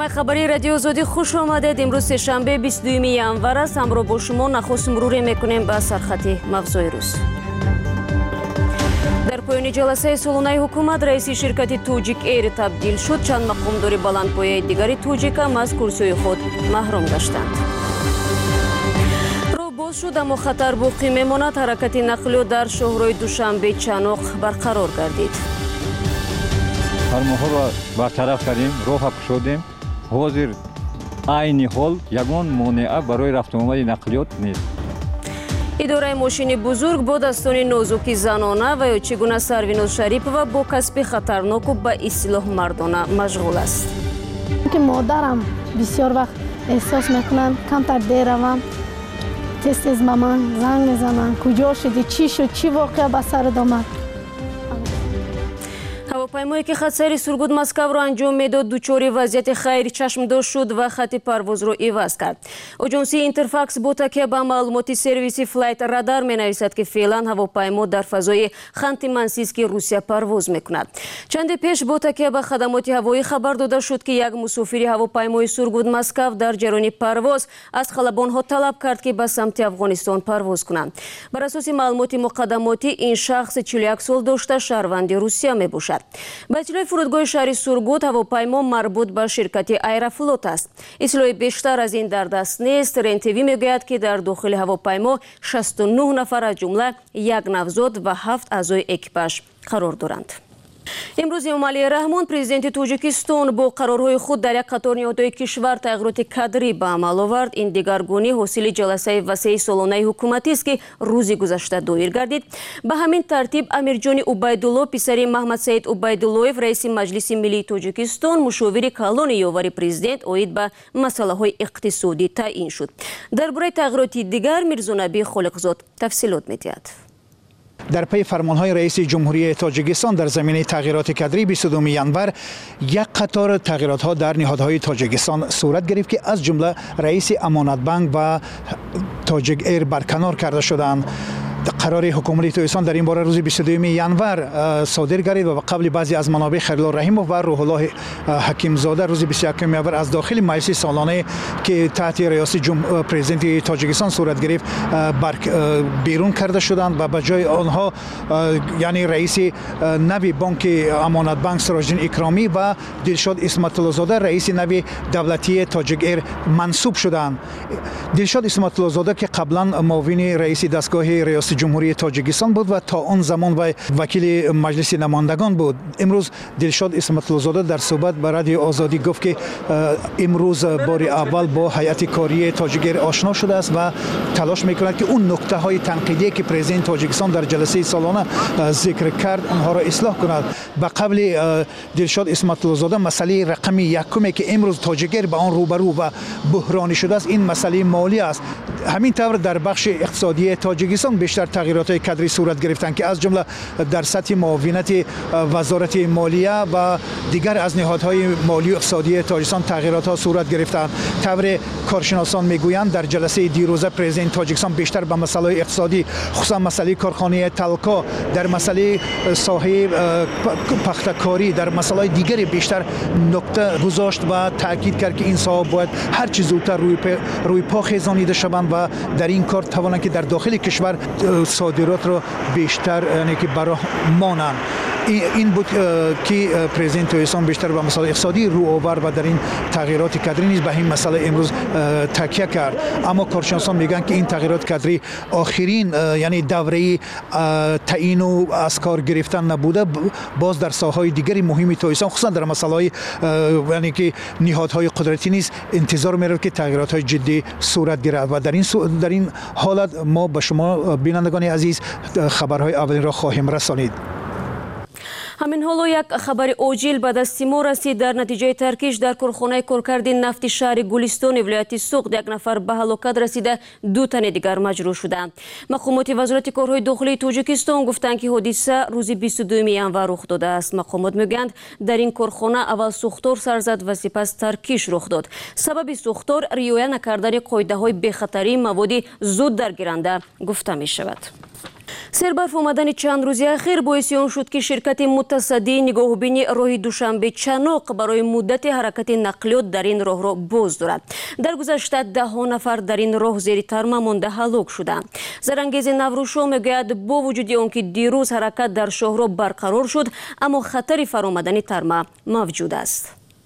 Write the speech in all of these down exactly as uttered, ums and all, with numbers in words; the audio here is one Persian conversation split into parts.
برنامه خبری رادیو آزادی خوش آمدید. امروز سه‌شنبه بیست و دوم ژانویه است. همراه با شما نخست مرور میکنیم به سرخط موضوع روز. در پایان جلسه سالانه حکومت رئیس شرکت توجیک ایر تبدیل شد. چند مقامدار بلندپایه دیگری توجیک هم از کرسی خود محروم گشتند. راه باز شد اما خطر باقی میماند. حرکت نقلیات در شهرهای دوشنبه چنوق برقرار گردید. فرمانها را برطرف کردیم، راه گشودیم. حاضر عین حال یگان مانع برای رفت آمد نقلیات نیست. اداره ماشین بزرگ با دستان نازک زنانه و یا چگونه سرویناز شریف و با کسب خطرناک و به اصلاح مردانه مشغول است. که مادرم بسیار وقت احساس میکنن کمتر دیر روم، تست از مامان زنگ میزنن کجا شدی، چی شد، چی واقعا به سرت آمد. هواپیمایی که خط سیر سرگود مسکو را انجام میداد دچار وضعیت خیر چشمدار شد و خط پرواز را عوض کرد. اژانسی اینترفاکس با تکیه به معلومات سرویس فلایت رادار می نویسد که فعلا هواپیما در فضای خانت منسیسک روسیه پرواز میکند. چند پیش با تکیه به خدمات هوایی خبر داده شد که یک مسافر هواپیمای سرگود مسکو در جریان پرواز از خلبانها طلب کرد که به سمت افغانستان پرواز کنند. بر اساس معلومات مقدماتی این شخص چهل و یک سال داشته، شهروند روسیه می باشد. به اطلاع فرودگاه شهر سرگود هواپیما مربوط به شرکت ایرافلوت است. اطلاع بیشتر از این در دست نیست. رنتوی میگوید که در داخل هواپیما شصت و نه نفر از جمله یک نوزاد و هفت اعضای اکیپاژ قرار دارند. امروز امامعلی رحمان پرزیدنت تاجیکستان با قرارهای خود در یک قطار نهادهای کشور تغییرات کادری به عمل آورد. این دگرگونی حاصل جلسه وسیع سالانه حکومتی است که روز گذشته دایر گردید. به همین ترتیب امیرجان عبیدالله پسر محمد سعید عبیدالله‌اف رئیس مجلس ملی تاجیکستان مشاور کلان یاور پرزیدنت اوید به مسائل های اقتصادی تعیین شد. درباره تغییرات دیگر میرزا نبی خالقزاد تفصیلات می‌دهد. در پی فرمانهای رئیس جمهوری تاجیکستان در زمینه تغییرات کادری بیست و دوم ژانویه یک قطار تغییرات‌ها در نهادهای تاجیکستان صورت گرفت که از جمله رئیس امانت بانک و تاجیک ایر برکنار کرده شدند. قرار حکومت تاجیکستان در این باره روز بیست و دوم ژانویه صادر گردید و قبل بعضی از منابع خیرالله رحیموف و روح الله حکیم زاده روز بیست و یکم ژانویه از داخل مجلس سالانه که تحت ریاست پرزیدنت تاجیکستان صورت گرفت بیرون کرده شدند و به جای آنها یعنی رئیس نوی بانک امانت بانک سراج‌الدین اکرامی و دلشاد اسمت الله زاده رئیس نوی دولتی تاجیک ایر منصوب شدند. دلشاد اسمت الله زاده که قبلا معاون رئیس دستگاه ریاست جمهوری تاجیکستان بود و تا آن زمان و وکیل مجلس نمایندگان بود. امروز دلشاد اسمت الله زاده در صحبت با رادیو آزادی گفت که امروز بار اول با هیئت کاری تاجیک ایر آشنا شده است و تلاش میکند که اون نکته های تنقیدی که پرزیدنت تاجیکستان در جلسه سالانه ذکر کرد آنها را اصلاح کند. به قبل دلشاد اسمت الله زاده مسئله رقم یکمی که امروز تاجیک ایر با آن روبرو و بحرانی شده است این مسئله مالی است. همین طور در بخش اقتصادی تاجیکستان بیشتر تغییرات کادری صورت گرفتند که از جمله در سطح معاونت وزارت مالیه و دیگر از نهادهای مالی و اقتصادی تاجیکستان تغییرات ها صورت گرفتند. طور کارشناسان میگویند در جلسه دیروزه پرزیدنت تاجیکستان بیشتر به مسائل اقتصادی خصوصا مسئله کارخانه تلکا، در مسئله ساحه پختکاری، در مسائل دیگری بیشتر نکته گذاشت و تاکید کرد که این ساحه باید هر چه زودتر روی روی پا خیزانیده شوند و در این کار توانند که در داخل کشور صادرات را بیشتر یعنی که برای مانند. این بود که پرزیدنت تاجیکستان بیشتر به مسائل اقتصادی رو آورد و در این تغییرات کادری نیز به این مسئله امروز تکیه کرد. اما کارشناسان میگن که این تغییرات کادری آخرین یعنی دوره تعیین و از کار گرفتن نبوده، باز در ساحه‌های دیگری مهمی تاجیکستان خصوصا در مسائل یعنی که نهادهای قدرتی نیز انتظار میره که تغییرات جدی صورت گیرد و در این در این حالت ما به شما بینندگان عزیز خبرهای اولین را خواهیم رسانید. همین حالا یک خبر عاجل به دست ما رسید. در نتیجه ترکیش در کارخانه کارکردی نفت شهر گلستان ولایت سوخت یک نفر به هلاکت رسیده، دو تن دیگر مجروح شدند. مقامات وزارت کارهای داخلی تاجیکستان گفتند که حادثه روز بیست و دوم ژانویه رخ داده است. مقامات میگویند در این کارخانه اول سوختار سر زد و سپس ترکیش رخ داد. سبب سوختار رعایت نکردن قاعده های بخطری مواد زود در گیرنده گفته می شود. сербарф омадани чанд рӯзи ахир боиси он шуд ки ширкати мутасаддии нигоҳубини роҳи душанбе-чаноқ барои муддати ҳаракати нақлиёт дар ин роҳро боз дорад. дар гузашта даҳҳо нафар дар ин роҳ зери тарма монда ҳалок шуданд. зарангези наврӯшо мегӯяд бо вуҷуди он ки дирӯз ҳаракат дар шоҳро барқарор шуд, аммо хатари фаромадани тарма мавҷуд аст.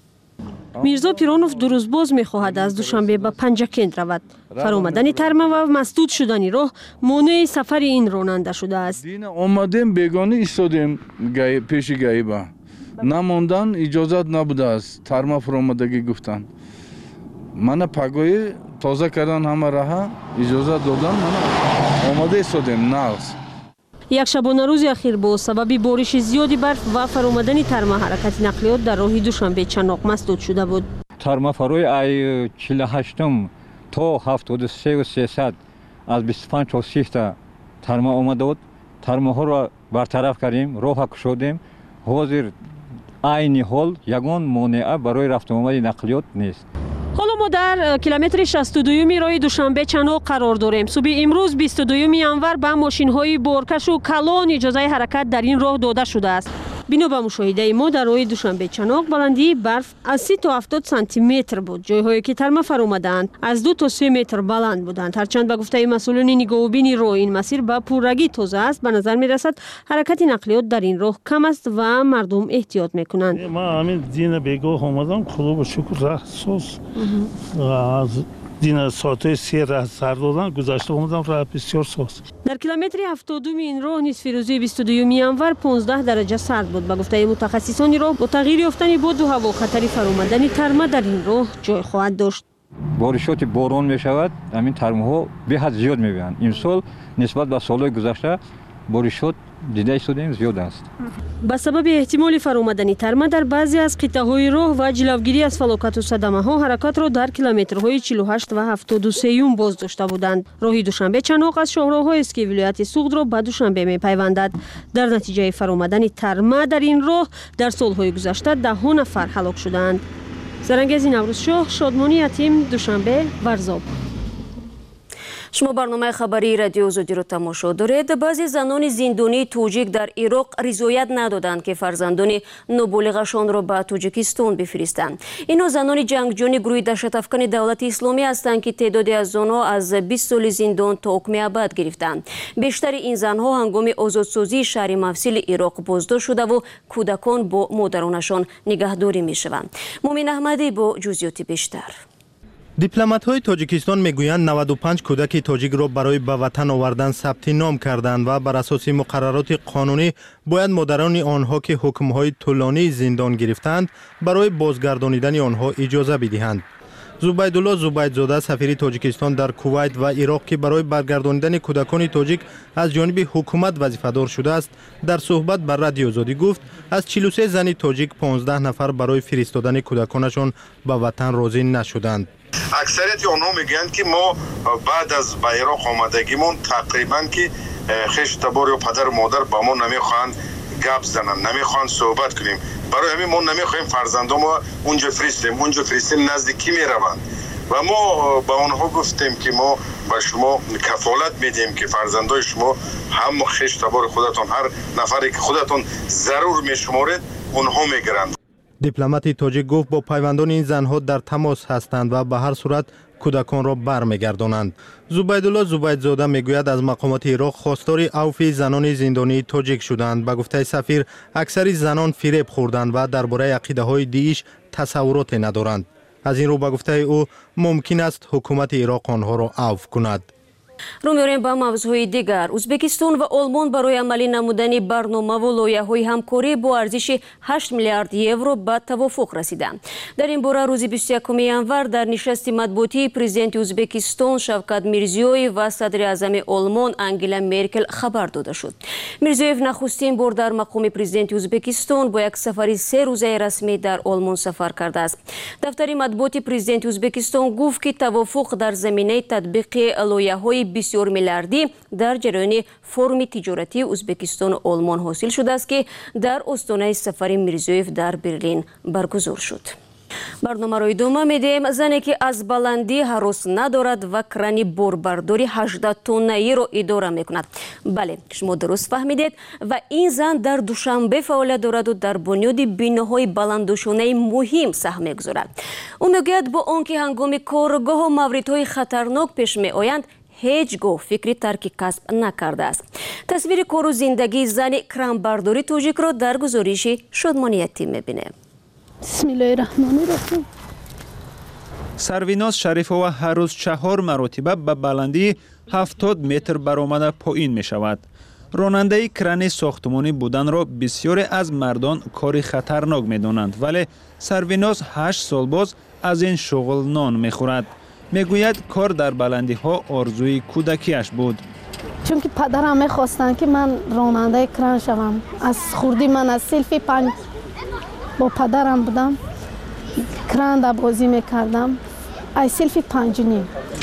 мирзо пиронов ду рӯз боз мехоҳад аз душанбе ба панҷакент равад. фаромадани тарма ва масдуд шудани роҳ монеи сафари ин ронанда шудааст. омадем бегона истодем пеши гаиба. намондан иҷозат набудааст. тарма фаромадагӣ гуфтанд. мана пагои тоза кардан ҳама раҳа иҷозат додан, мана омада истодем нағз. якшабона рӯзи ахир бо сабаби бориши зиёди барф ва фаромадани тарма ҳаракати нақлиёт дар роҳи душанбе-чаноқ масдуд шуда буд. тармафарои ай чилу ҳаштум то ҳафтоду сею сесад аз бисту панҷ то сита тарма омадод. тармаҳоро бартараф кардем, роҳа кушодем. ҳозир айни ҳол ягон монеа барои рафтуомади нақлиёт нест. ҳоло мо дар километри шасту дуюми роҳи душанбе-чаноқ қарор дорем. субҳи имрӯз бисту дуюми январ ба мошинҳои боркашу калон иҷозаи ҳаракат дар ин роҳ дода шудааст. бино ба мушоҳидаи мо дар роҳи душанбе-чаноқ баландии барф аз си то ҳафтод сантиметр буд. ҷойҳое ки тарма фаромадаанд аз ду то се метр баланд буданд. ҳарчанд ба гуфтаи масъулини нигоҳубини роҳ ин масир ба пуррагӣ тоза аст, ба назар мерасад ҳаракати нақлиёт дар ин роҳ кам аст ва мардум эҳтиёт мекунанд. ман ҳамин дина бегоҳ омадам, худоба шукр раҳсоз аз дина соатҳои се раҳ сар додан гузашта омадам, раҳ бисёр соз. дар километри ҳафтодуми ин роҳ нисфи рӯзии бисту дуюми январ понздаҳ дараҷа сард буд. ба гуфтаи мутахассисони роҳ бо тағйир ёфтани боду ҳаво хатари фаромадани тарма дар ин роҳ ҷой хоҳад дошт. боришоти борон мешавад, ҳамин тармаҳо беҳад зиёд мебиёнд. имсол нисбат ба солҳои гузашта боришот дида истодем зиёд аст. ба сабаби эҳтимоли фаромадани тарма дар баъзе аз қиттаҳои роҳ ва ҷилавгирӣ аз фалокату садамаҳо ҳаракатро дар километрҳои чилу ҳашт ва ҳафтоду сеюм боз дошта буданд. роҳи душанбе-чаноқ аз шоҳроҳҳоест ки вилояти суғдро ба душанбе мепайвандад. дар натиҷаи фаромадани тарма дар ин роҳ дар солҳои гузашта даҳҳо нафар ҳалок шуданд. зарангези наврӯзшоҳ, шодмони ятим, душанбе, варзоб. шумо барномаи хабарии радиои озодиро тамошо доред. баъзе занони зиндонии тоҷик дар ироқ ризоят надоданд ки фарзандони ноболиғашонро ба тоҷикистон бифиристанд. инҳо занони ҷангҷӯёни гурӯҳи даҳшатафкани давлати исломӣ ҳастанд ки теъдоди аз онҳо аз бист соли зиндон то ҳукми абад гирифтанд. бештари ин занҳо ҳангоми озодсозии шаҳри мавсили ироқ боздошт шудаву кӯдакон бо модаронашон нигаҳдорӣ мешаванд. мумин аҳмадӣ бо ҷузъиёти бештар. дипломатҳои тоҷикистон мегӯянд наваду панҷ кӯдаки тоҷикро барои ба ватан овардан сабти ном карданд ва бар асоси муқаррароти қонунӣ бояд модарони онҳо ки ҳукмҳои тӯлонии зиндон гирифтанд барои бозгардонидани онҳо иҷоза бидиҳанд. зубайдулло зубайдзода сафири тоҷикистон дар кувайт ва ироқ ки барои баргардонидани кӯдакони тоҷик аз ҷониби ҳукумат вазифадор шудааст, дар суҳбат ба радиои Озодӣ гуфт аз чилу се зани тоҷик понздаҳ нафар барои фиристодани кӯдаконашон ба ватан розӣ нашуданд. аксарияти онҳо мегӯянд ки мо баъд аз ба ироқ омадагимон тақрибан ки хешу табор ё падару модар ба мо намехоҳанд гап зананд, намехоҳанд суҳбат кунем. барои ҳамин мо намехоҳем фарзандонро унҷо фиристем. унҷо фиристем назди кӣ мераванд? ва мо ба онҳо гуфтем ки мо ба шумо кафолат медиҳем ки фарзандои шумо ҳам хешу табори худатон, ҳар нафаре ки худатон зарур мешуморед, онҳо мегиранд. дипломати тоҷик гуфт бо пайвандони ин занҳо дар тамос ҳастанд ва ба ҳар сурат кӯдаконро бармегардонанд. зубайдулло зубайдзода мегӯяд аз мақомоти ироқ хостори авфи занони зиндонии тоҷик шуданд. ба гуфтаи сафир аксари занон фиреб хӯрданд ва дар бораи ақидаҳои дииш тасаввуроте надоранд. аз ин рӯ ба гуфтаи ӯ мумкин аст ҳукумати ироқ онҳоро авф кунад. рӯ меорем ба мавзӯъҳои дигар. ӯзбекистон ва олмон барои амалӣ намудани барномаву лоиҳаҳои ҳамкорӣ бо арзиши ҳашт миллиард евро ба тавофуқ расиданд. дар ин бора рӯзи бисту якуми январ дар нишасти матбуотии президенти ӯзбекистон Шавкат Мирзиёев ва садри аъзами олмон Ангела Меркел хабар дода шуд. Мирзиёев нахустин бор дар мақоми президенти ӯзбекистон бо як сафари се рӯзаи расмӣ дар олмон сафар кардааст. дафтари матбуоти президенти ӯзбекистон гуфт ки тавофуқ дар заминаи татбиқи лоиҳаҳои бисёр миллиардӣ дар ҷараёни форуми тиҷоратии Ӯзбекистону Олмон ҳосил шудааст ки дар остонаи сафари Мирзиёев дар Берлин баргузор шуд. барномаро идома медиҳем. зане ки аз баландӣ ҳарос надорад ва крани борбардори ҳаждаҳ тоннаиро идора мекунад. бале, шумо дуруст фаҳмидед. ва ин зан дар душанбе фаъолият дораду дар бунёди биноҳои баландушонаи муҳим саҳм мегузорад. ӯ мегӯяд бо он ки ҳангоми коргоҳо мавридҳои хатарнок пеш меоянд, ҳеҷ гоҳ фикри тарки касб накардааст. тасвири кору зиндагии зани кранбардори тоҷикро дар гузориши Шодмониятӣ мебинем. бисмиллаҳирраҳмонирраҳим. Сарвиноз Шарифова ҳар рӯз чаҳор маротиба ба баландии ҳафтод метр баромада поин мешавад. ронандаи крани сохтмонӣ буданро бисёре аз мардон кори хатарнок медонанд, вале Сарвиноз ҳашт сол боз аз ин шуғл нон мехӯрад. мегӯяд кор дар баландиҳо орзуи кӯдакиаш буд. чунки падарам мехостанд ки ман ронандаи кран шавам. аз хурдӣ ман аз силфи панҷ бо падарам будам, кранда бозӣ мекардам. аз силфи панҷуним.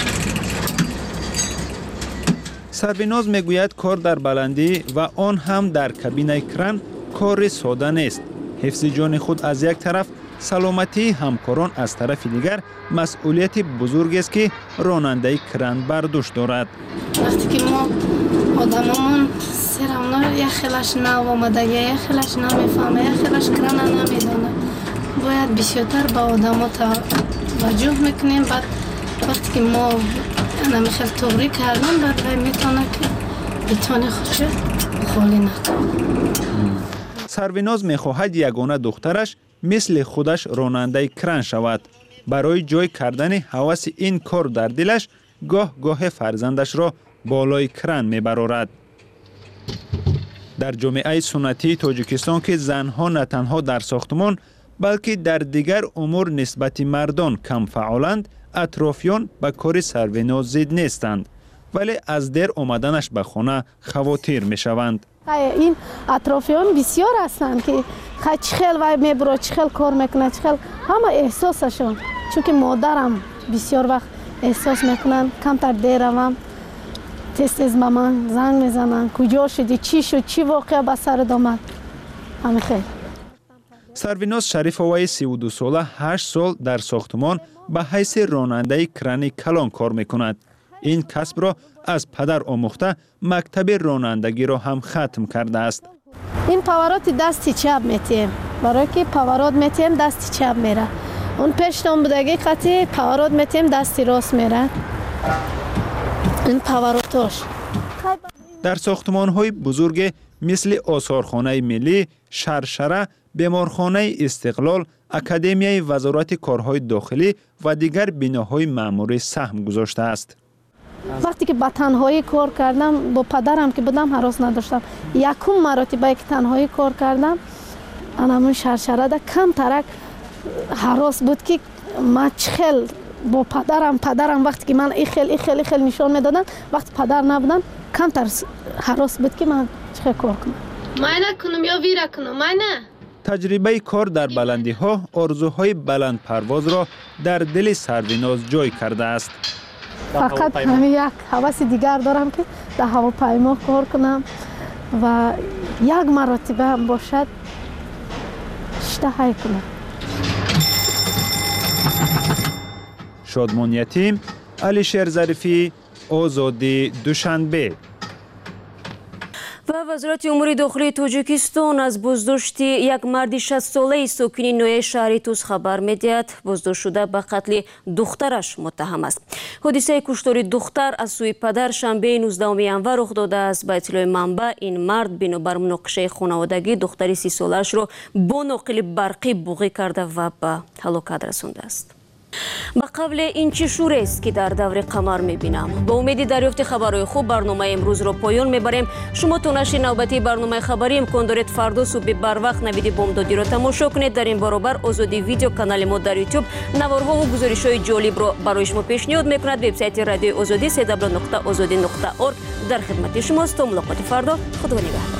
Сарвиноз мегӯяд кор дар баландӣ ва он ҳам дар кабинаи кран кори сода нест. ҳифзи ҷони худ аз як тараф, саломатии ҳамкорон аз тарафи дигар масъулияти бузургест ки ронандаи кран бар дӯш дорад. вақте ки мо одамамон серамно яхелаш нав омадаги, яхелаш намефаҳма, яхелаш крана намедонад, бояд бисёртар ба одамо таваҷҷӯҳ мекунем. баъд вақте ки мо намехел таврӣ кардем, баъд вай метавонад ки битони худшо холӣ накунад. Сарвиноз мехоҳад ягона духтараш мисли худаш ронандаи кран шавад. барои ҷой кардани ҳаваси ин кор дар дилаш гоҳ-гоҳе фарзандашро болои кран мебарорад. дар ҷомеаи суннатии Тоҷикистон ки занҳо на танҳо дар сохтмон, балки дар дигар умур нисбати мардон камфаъоланд, атрофиён ба кори Сарвиноз зид нестанд, вале аз дер омаданаш ба хона хавотир мешаванд. ин атрофиён бисёр ҳастанд ки хай чӣ хел вай мебуро, чӣ хел кор мекунад, чӣ хел ҳама эҳсосашон. чунки модарам бисёр вақт эҳсос мекунанд, камтар дер равам, тез-тез ба ман занг мезананд, куҷо шудӣ, чӣ шуд, чӣ воқеа ба сарат омад. ҳамихел. Сарвиноз Шарифоваи сиву ду сола ҳашт сол дар сохтмон ба ҳайси ронандаи крани калон кор мекунад. ин касбро аз падар омӯхта мактаби ронандагиро ҳам хатм кардааст. ин павароти дасти чап метиҳем. барое ки паворот метиҳем дасти чап мера. он пештон будаги қати паворот метиҳем дасти рост мера. ин паворотош. дар сохтмонҳои бузурге мисли осорхонаи миллӣ, шаршара, беморхонаи истиқлол, академияи вазорати корҳои дохилӣ ва дигар биноҳои маъмурӣ саҳм гузоштааст. вақте ки ба танҳоӣ кор кардам, бо падарам ки будам ҳарос надоштам. якум маротибае ки танҳоӣ кор кардам, анамун шаршарада камтарак ҳарос буд ки ман чӣ хел бо падарам падарам вақте ки ман ихел ихел ихел нишон медоданд, вақте падар набудам камтар ҳарос буд ки ман чӣ хел кор кунам. майна кунам ё вира кунам, майна. таҷрибаи кор дар баландиҳо орзуҳои баландпарвозро дар дили Сарвиноз ҷой кардааст. фақат ҳамин як ҳаваси дигар дорам ки дар ҳавопаймо кор кунам ва як маротиба бошад иштаҳай кунам. Шодмониятӣ, Алишер Зарифӣ, Озодӣ, Душанбе. ва вазорати умури дохилии Тоҷикистон аз боздошти як марди шастсолаи сокини ноҳияи шаҳри Туз хабар медиҳад. боздоштшуда ба қатли духтараш муттаҳам аст. ҳодисаи куштори духтар аз сӯи падар шанбеи нуздаҳуми январ рух додааст. ба иттилои манбаъ, ин мард бинобар муноқишаи хонаводагӣ духтари си солаашро бо ноқили барқӣ буғӣ карда ва ба ҳалокат расондааст. ба қавле ин чӣ шӯрест ки дар даври қамар мебинам. ба умеди дарёфти хабарҳои хуб барномаи имрӯзро поён мебарем. шумо то нашри навбатии барномаи хабарӣ имкон доред фардо субҳи барвақт навиди бомдодиро тамошо кунед. дар ин баробар Озодӣ видео канали мо дар ютуб наворҳову гузоришҳои ҷолибро барои шумо пешниҳод мекунад. вебсайти радиои Озодӣ дабл ю дабл ю дабл ю нуқта озодӣ нуқта орг дар хидмати шумост. то мулоқоти фардо, худо нигаҳдор.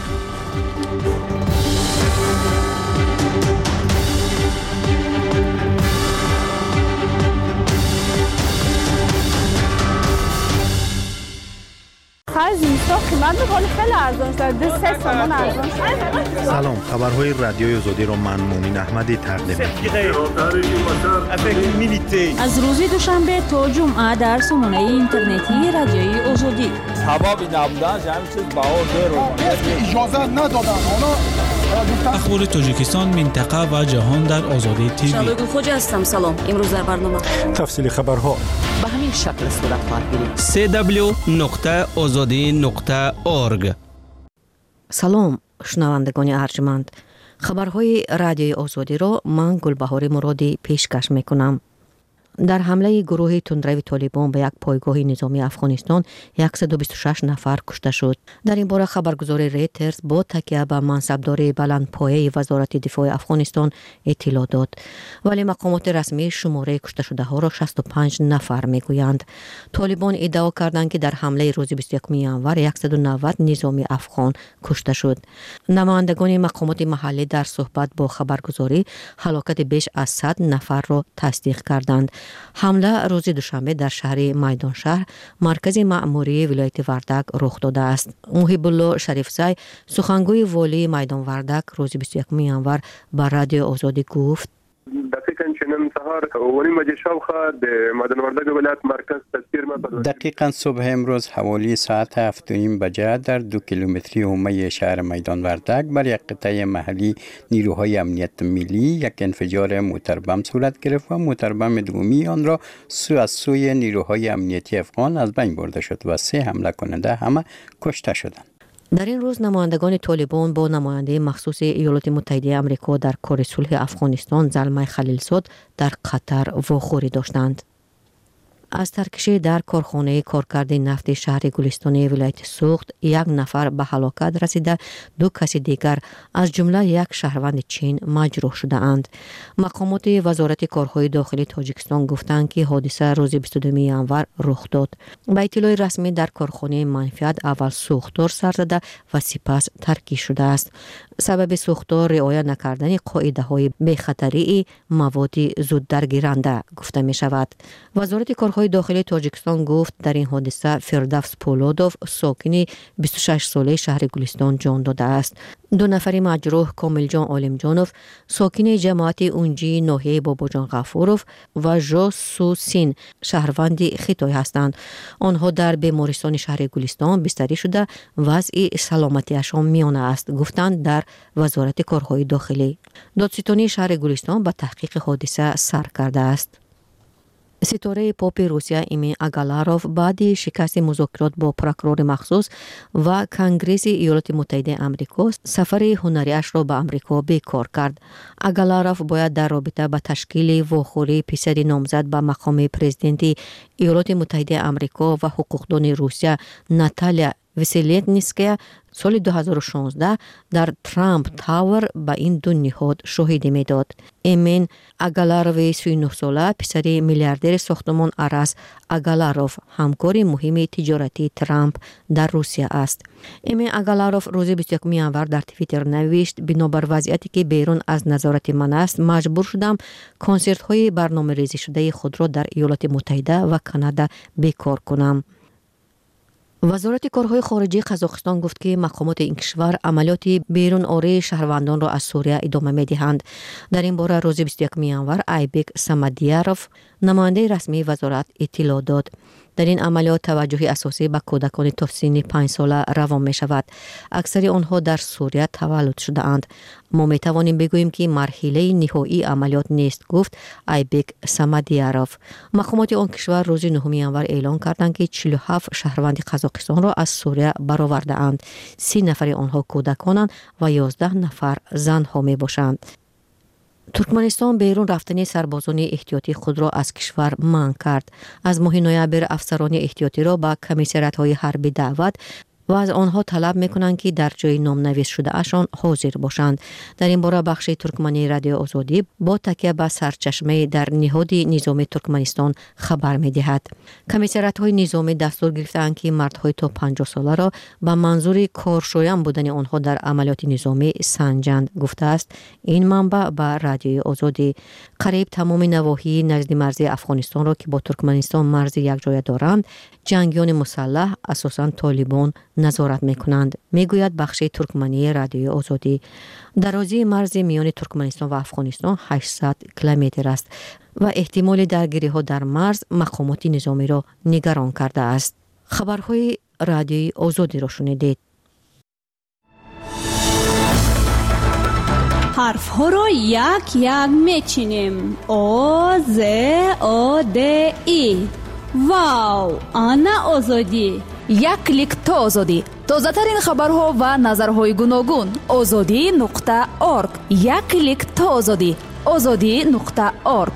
Хай зимстон اینجا قیمت میکنه خیلی ارزان شده، دو سه تومن ارزان شده. سلام، خبرهای رادیوی آزادی رو من مومین احمدی تقدیم می‌کنم. از روز دوشنبه تا جمعه در سامانه اینترنتی رادیوی آزادی. حبابی نبودن همین چیز بها زیر اجازه ندادن. اخبار تاجیکستان، منطقه و جهان در آزادی تیوی. شبگو خوج هستم. سلام. امروز در برنامه تفصیل خبرها به همین شکل صورت خواهد گرفت. سی دبلیو نقطه آزادی نقطه اورگ. سلام شنوندگان ارجمند، خبرهای رادیوی آزادی را من گلبهار مرادی پیشکش میکنم. در حمله گروه تندروی طالبان به یک پایگاه نظامی افغانستان صد و بیست و شش نفر کشته شد. در این باره خبرگزاری ریترز با تکیه به منصبدار بلندپایه وزارت دفاع افغانستان اطلاع داد، ولی مقامات رسمی شماره کشته شده ها را شصت و پنج نفر میگویند. طالبان ادعا کردند که در حمله روز بیست و یکم ژانویه صد و نود نظامی افغان کشته شد. نمایندگان مقامات محلی در صحبت با خبرگزاری هلاکت بیش از صد نفر را تصدیق کردند. حمله روز دوشنبه در شهر میدان شهر، مرکز مأموری ولایت وردک رخ داده است. محب الله شریفزی، سخنگوی والی میدان وردک، روز بیست و یکم ژانویه به رادیو آزادی گفت: دقیقاً چنین سهار و نیم بجه شب خواهد میدان وردک ولایت مرکز تصویر ما. دقیقاً صبح امروز حوالی ساعت هفت و نیم بجه در دو کیلومتری حومه شهر میدان وردک بر یک قطعه محلی نیروهای امنیت ملی یک انفجار موتربم صورت گرفت و موتربم دومی آن را سو از سوی نیروهای امنیتی افغان از بین برده شد و سه حمله کننده همه کشته شدند. در این روز نمایندگان طالبان با نماینده مخصوص ایالات متحده آمریکا در کار صلح افغانستان زلمه خلیلزاد در قطر واخوری داشتند. از ترکشی در کارخانه کارکرد نفت شهر گلستان ولایت سوخت یک نفر به هلاکت رسیده، دو کسی دیگر از جمله یک شهروند چین مجروح شده اند. مقامات وزارت کارهای داخلی تاجیکستان گفتند که حادثه روز بیست و دوم ژانویه رخ داد. به اطلاع رسمی در کارخانه منفعت اول سوختار سر زده و سپس ترکی شده است. سبب سوختار رعایت نکردن قاعده های بی‌خطری مواد زود درگیرنده گفته می شود. وزارت کارهای داخلی تاجیکستان گفت در این حادثه فردوس پولادوف ساکن بیست و شش ساله شهر گلستان جان داده است. دو نفر مجروح کامل جان عالمجانوف ساکن جماعت اونجی ناحیه بابا جان غفوروف و جو سو سین شهروند خیتای هستند. آنها در بیمارستان شهر گلستان بستری شده وضع سلامتیشان میانه است گفتند در وزارت کارهای داخلی. دادستانی شهر گلستان به تحقیق حادثه سر کرده است. ستاره پاپ روسیه ایمین اگالاروف بعد شکست مذاکرات با پروکورور مخصوص و کنگره ایالات متحده آمریکا سفر هنریش را به آمریکا بیکار کرد. اگالاروف باید در رابطه با تشکیل واخوری پسر نامزد به مقام پرزیدنتی ایالات متحده آمریکا و حقوقدان روسیه ناتالیا وسیلیتنسکیا سال دو هزار و شانزده در ترامپ تاور به این دو نهاد شاهدی میداد. ایمین اگالاروف سی و نه ساله پسر میلیاردر ساختمان ارس اگالاروف همکار مهم تجارتی ترامپ در روسیه است. ایمین اگالاروف روز بیست و یکم ژانویه در توییتر نوشت: بنابر وضعیتی که بیرون از نظارت من است مجبور شدم کنسرت های برنامه ریزی شده خود را در ایالات متحده و کانادا بیکار کنم. وزارت کارهای خارجه قزاقستان گفت که مقامات این کشور عملیات بیرون آری شهروندان را از سوریه ادامه می‌دهند. در این باره روز بیست و یکم ژانویه ایبک سمدیاروف نماینده رسمی وزارت اطلاع داد. در این عملیات توجه اساسی به کودکان تا سن پنج ساله روان می شود. اکثر آنها در سوریه تولد شده اند. ما می توانیم بگوییم که مرحله نهایی عملیات نیست، گفت ایبک سمدیاروف. مقامات آن کشور روز نهم ژانویه اعلام کردند که چهل و هفت شهروند قزاقستان را از سوریه برآورده اند. سی نفر آنها کودکانند و یازده نفر زنها می باشند. ترکمنستان بیرون رفتن سربازان احتیاطی خود را از کشور منع کرد. از ماه نوامبر افسران احتیاطی را به کمیسریات‌های حربی دعوت و از آنها طلب میکنند که در جای نامنویس شده اشان حاضر باشند. در این باره بخش ترکمنی رادیو آزادی با تکیه به سرچشمه در نهاد نظامی ترکمنستان خبر میدهد. کمیسریات‌های نظامی دستور گرفتند که مردهای تا پنجاه ساله را به منظور کارشویان بودن آنها در عملیات نظامی سنجند، گفته است این منبع به رادیو آزادی. قریب تمام نواحی نزد مرز افغانستان را که با ترکمنستان مرز یکجای دارند جنگیان مسلح اساساً طالبان نظارت میکنند، میگوید بخش ترکمنی رادیوی آزادی. درازی مرز میان ترکمنستان و افغانستان هشتصد کیلومتر است و احتمال درگیری ها در مرز مقامات نظامی را نگران کرده است. خبرهای رادیوی آزادی را شنیدید. حرف ها را یک یک میچینیم. او ز او د ای. واو، آنا آزادی. یک کلیک تا آزادی. تازه ترین خبرها و نظرهای گوناگون. آزادی نقطه اورگ. یک کلیک تا آزادی. آزادی نقطه اورگ.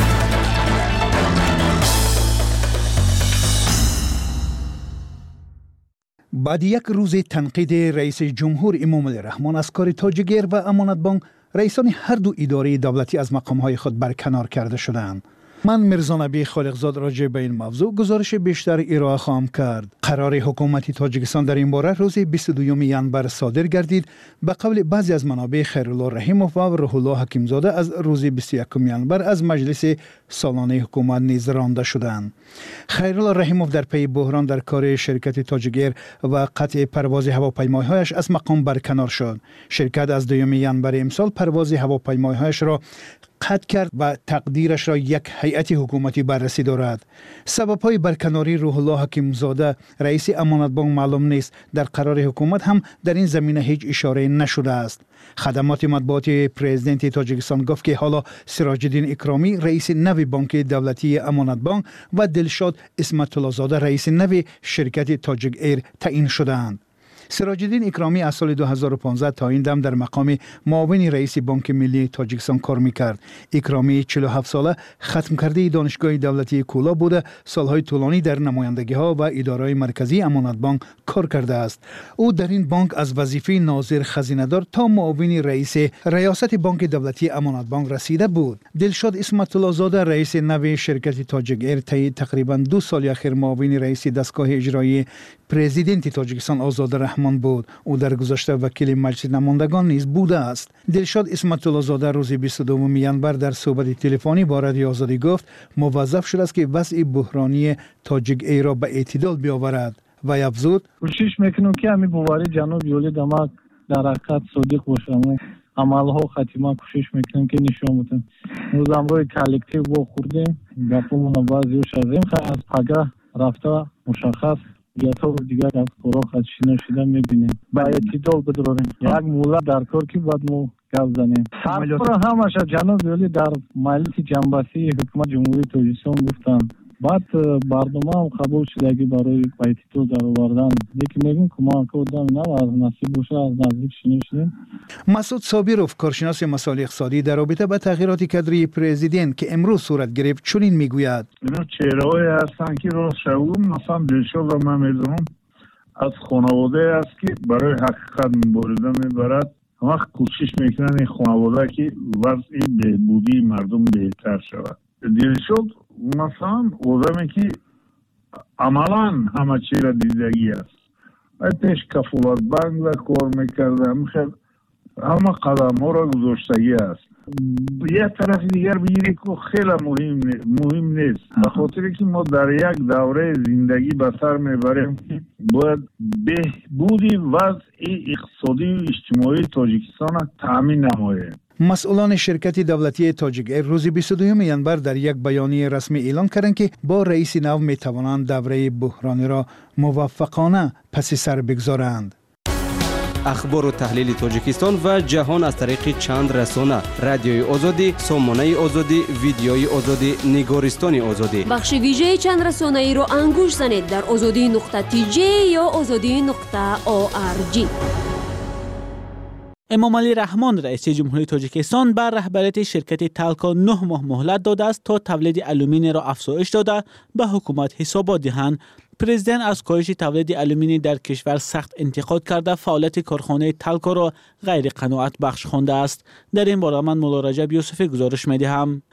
بعد یک روز تنقید رئیس جمهور امام الرحمن از کار تاج ایر و امانت بانک، رئیسان هر دو اداره دولتی از مقامهای خود برکنار کرده شدند. من میرزا نبی خالقزاد راجع به این موضوع گزارش بیشتر ارائه خواهم کرد. قرار حکومت تاجیکستان در این باره روز بیست و دوم ژانویه صادر گردید. به قول بعضی از منابع خیرالله رحیموف و روح الله حکیمزاده از روز بیست و یکم ژانویه از مجلس سالانه حکومت نیز رانده شدند. خیرالله رحیموف در پی بحران در کار شرکت تاج ایر و قطع پرواز هواپیمای‌هایش از مقام برکنار شد. شرکت از دوم ژانویه امسال پرواز هواپیمای‌هایش را قطع کرد و تقدیرش را یک هیئت حکومتی بررسی دارد. سبب‌های برکناری روح الله حکیمزاده رئیس امانت بانک معلوم نیست. در قرار حکومت هم در این زمینه هیچ اشاره نشده است. خدمات مطبوعات پرزیدنت تاجیکستان گفت که حالا سراج الدین اکرامی رئیس نو بانک دولتی امانت بانک و دلشاد اسمت الله زاده رئیس نو شرکت تاج ایر تعیین شدند. سراج الدین اکرامی از سال دو هزار و پانزده تا این دم در مقام معاون رئیس بانک ملی تاجیکستان کار میکرد. اکرامی چهل و هفت ساله ختم کرده دانشگاه دولتی کولا بوده، سالهای طولانی در نمایندگی ها و اداره مرکزی امانت بانک کار کرده است. او در این بانک از وظیفه ناظر خزینه دار تا معاون رئیس ریاست بانک دولتی امانت بانک رسیده بود. دلشاد اسمت الله زاده رئیس نو شرکت تاج ایر طی تقریبا دو سال اخیر معاون رئیس دستگاه اجرایی پرزیدنت تاجیکستان آزاد رحمان بود. او در گذشته وکیل مجلس نمایندگان نیز بوده است. دلشاد اسمت الله زاده روز بیست و دوم ژانویه در صحبت تلفنی با رادیو آزادی گفت موظف شده است که وضع بحرانی تاج ایر را به اعتدال بیاورد و افزود کوشش میکنم که همین بواری جناب یولی دماغ در حقیقت صادق باشم. عملها خاتمه کوشش میکنم که نشون بدم. روز امروز کالکتیو با خوردیم گپمون بعضیش از این از پگاه رفته مشخص یا تو دیگر از خوراک از شینا شده میبینیم. با اعتدال بداریم. یک مولا در کار که باید مو گپ زنیم. سرپر همش جناب یولی در مجلس جنبشی حکومت جمهوری تاجیکستان گفتن. بعد برنامه هم قبول شدگی برای اعتدال در آوردن. یکی میگیم که ما کردم نه از نصیب باشه از نزدیک شنیدیم. مسعود صابروف کارشناس مسائل اقتصادی در رابطه با تغییرات کادری پرزیدنت که امروز صورت گرفت چنین میگوید. اینا چهره‌های هستن که راست شوم مثلا دلشاد و من میدونم از خانواده است که برای حقیقت مبارزه میبرد. وقت کوشش میکنن این خانواده که وضع بهبودی مردم بهتر شود. دلشاد مثلا آدمی که عملا همه چی را دیدگی است. ای پیش کفالت بانک را کار میکرده میخواد همه قدم ها را گذاشتگی است. یه طرف دیگر بگیری که خیلی مهم مهم نیست. به خاطر که ما در یک دوره زندگی به سر میبریم که باید بهبودی وضع اقتصادی و اجتماعی تاجیکستان را تامین نماییم. مسئولان شرکت دولتی تاج ایر روز بیست و دوم ژانویه در یک بیانیه رسمی اعلام کردند که با رئیس نو می توانند دوره بحرانی را موفقانه پس سر بگذارند. اخبار و تحلیل تاجیکستان و جهان از طریق چند رسانه: رادیوی آزادی، سامانه آزادی، ویدیوی آزادی، نگارستان آزادی. بخش ویژه چند رسانه ای را انگوش زنید در آزادی نقطه تی جی یا آزادی نقطه او آر جی. امام علی رحمان رئیس جمهوری تاجیکستان بر رهبریت شرکت تالکا نه ماه مهلت داده است تا تولید آلومینی را افزایش داده به حکومت حسابات دهند. پرزیدنت از کاهش تولید آلومینی در کشور سخت انتقاد کرده فعالیت کارخانه تالکا را غیر قناعت بخش خوانده است. در این باره من مولا رجب یوسفی گزارش می‌دهم.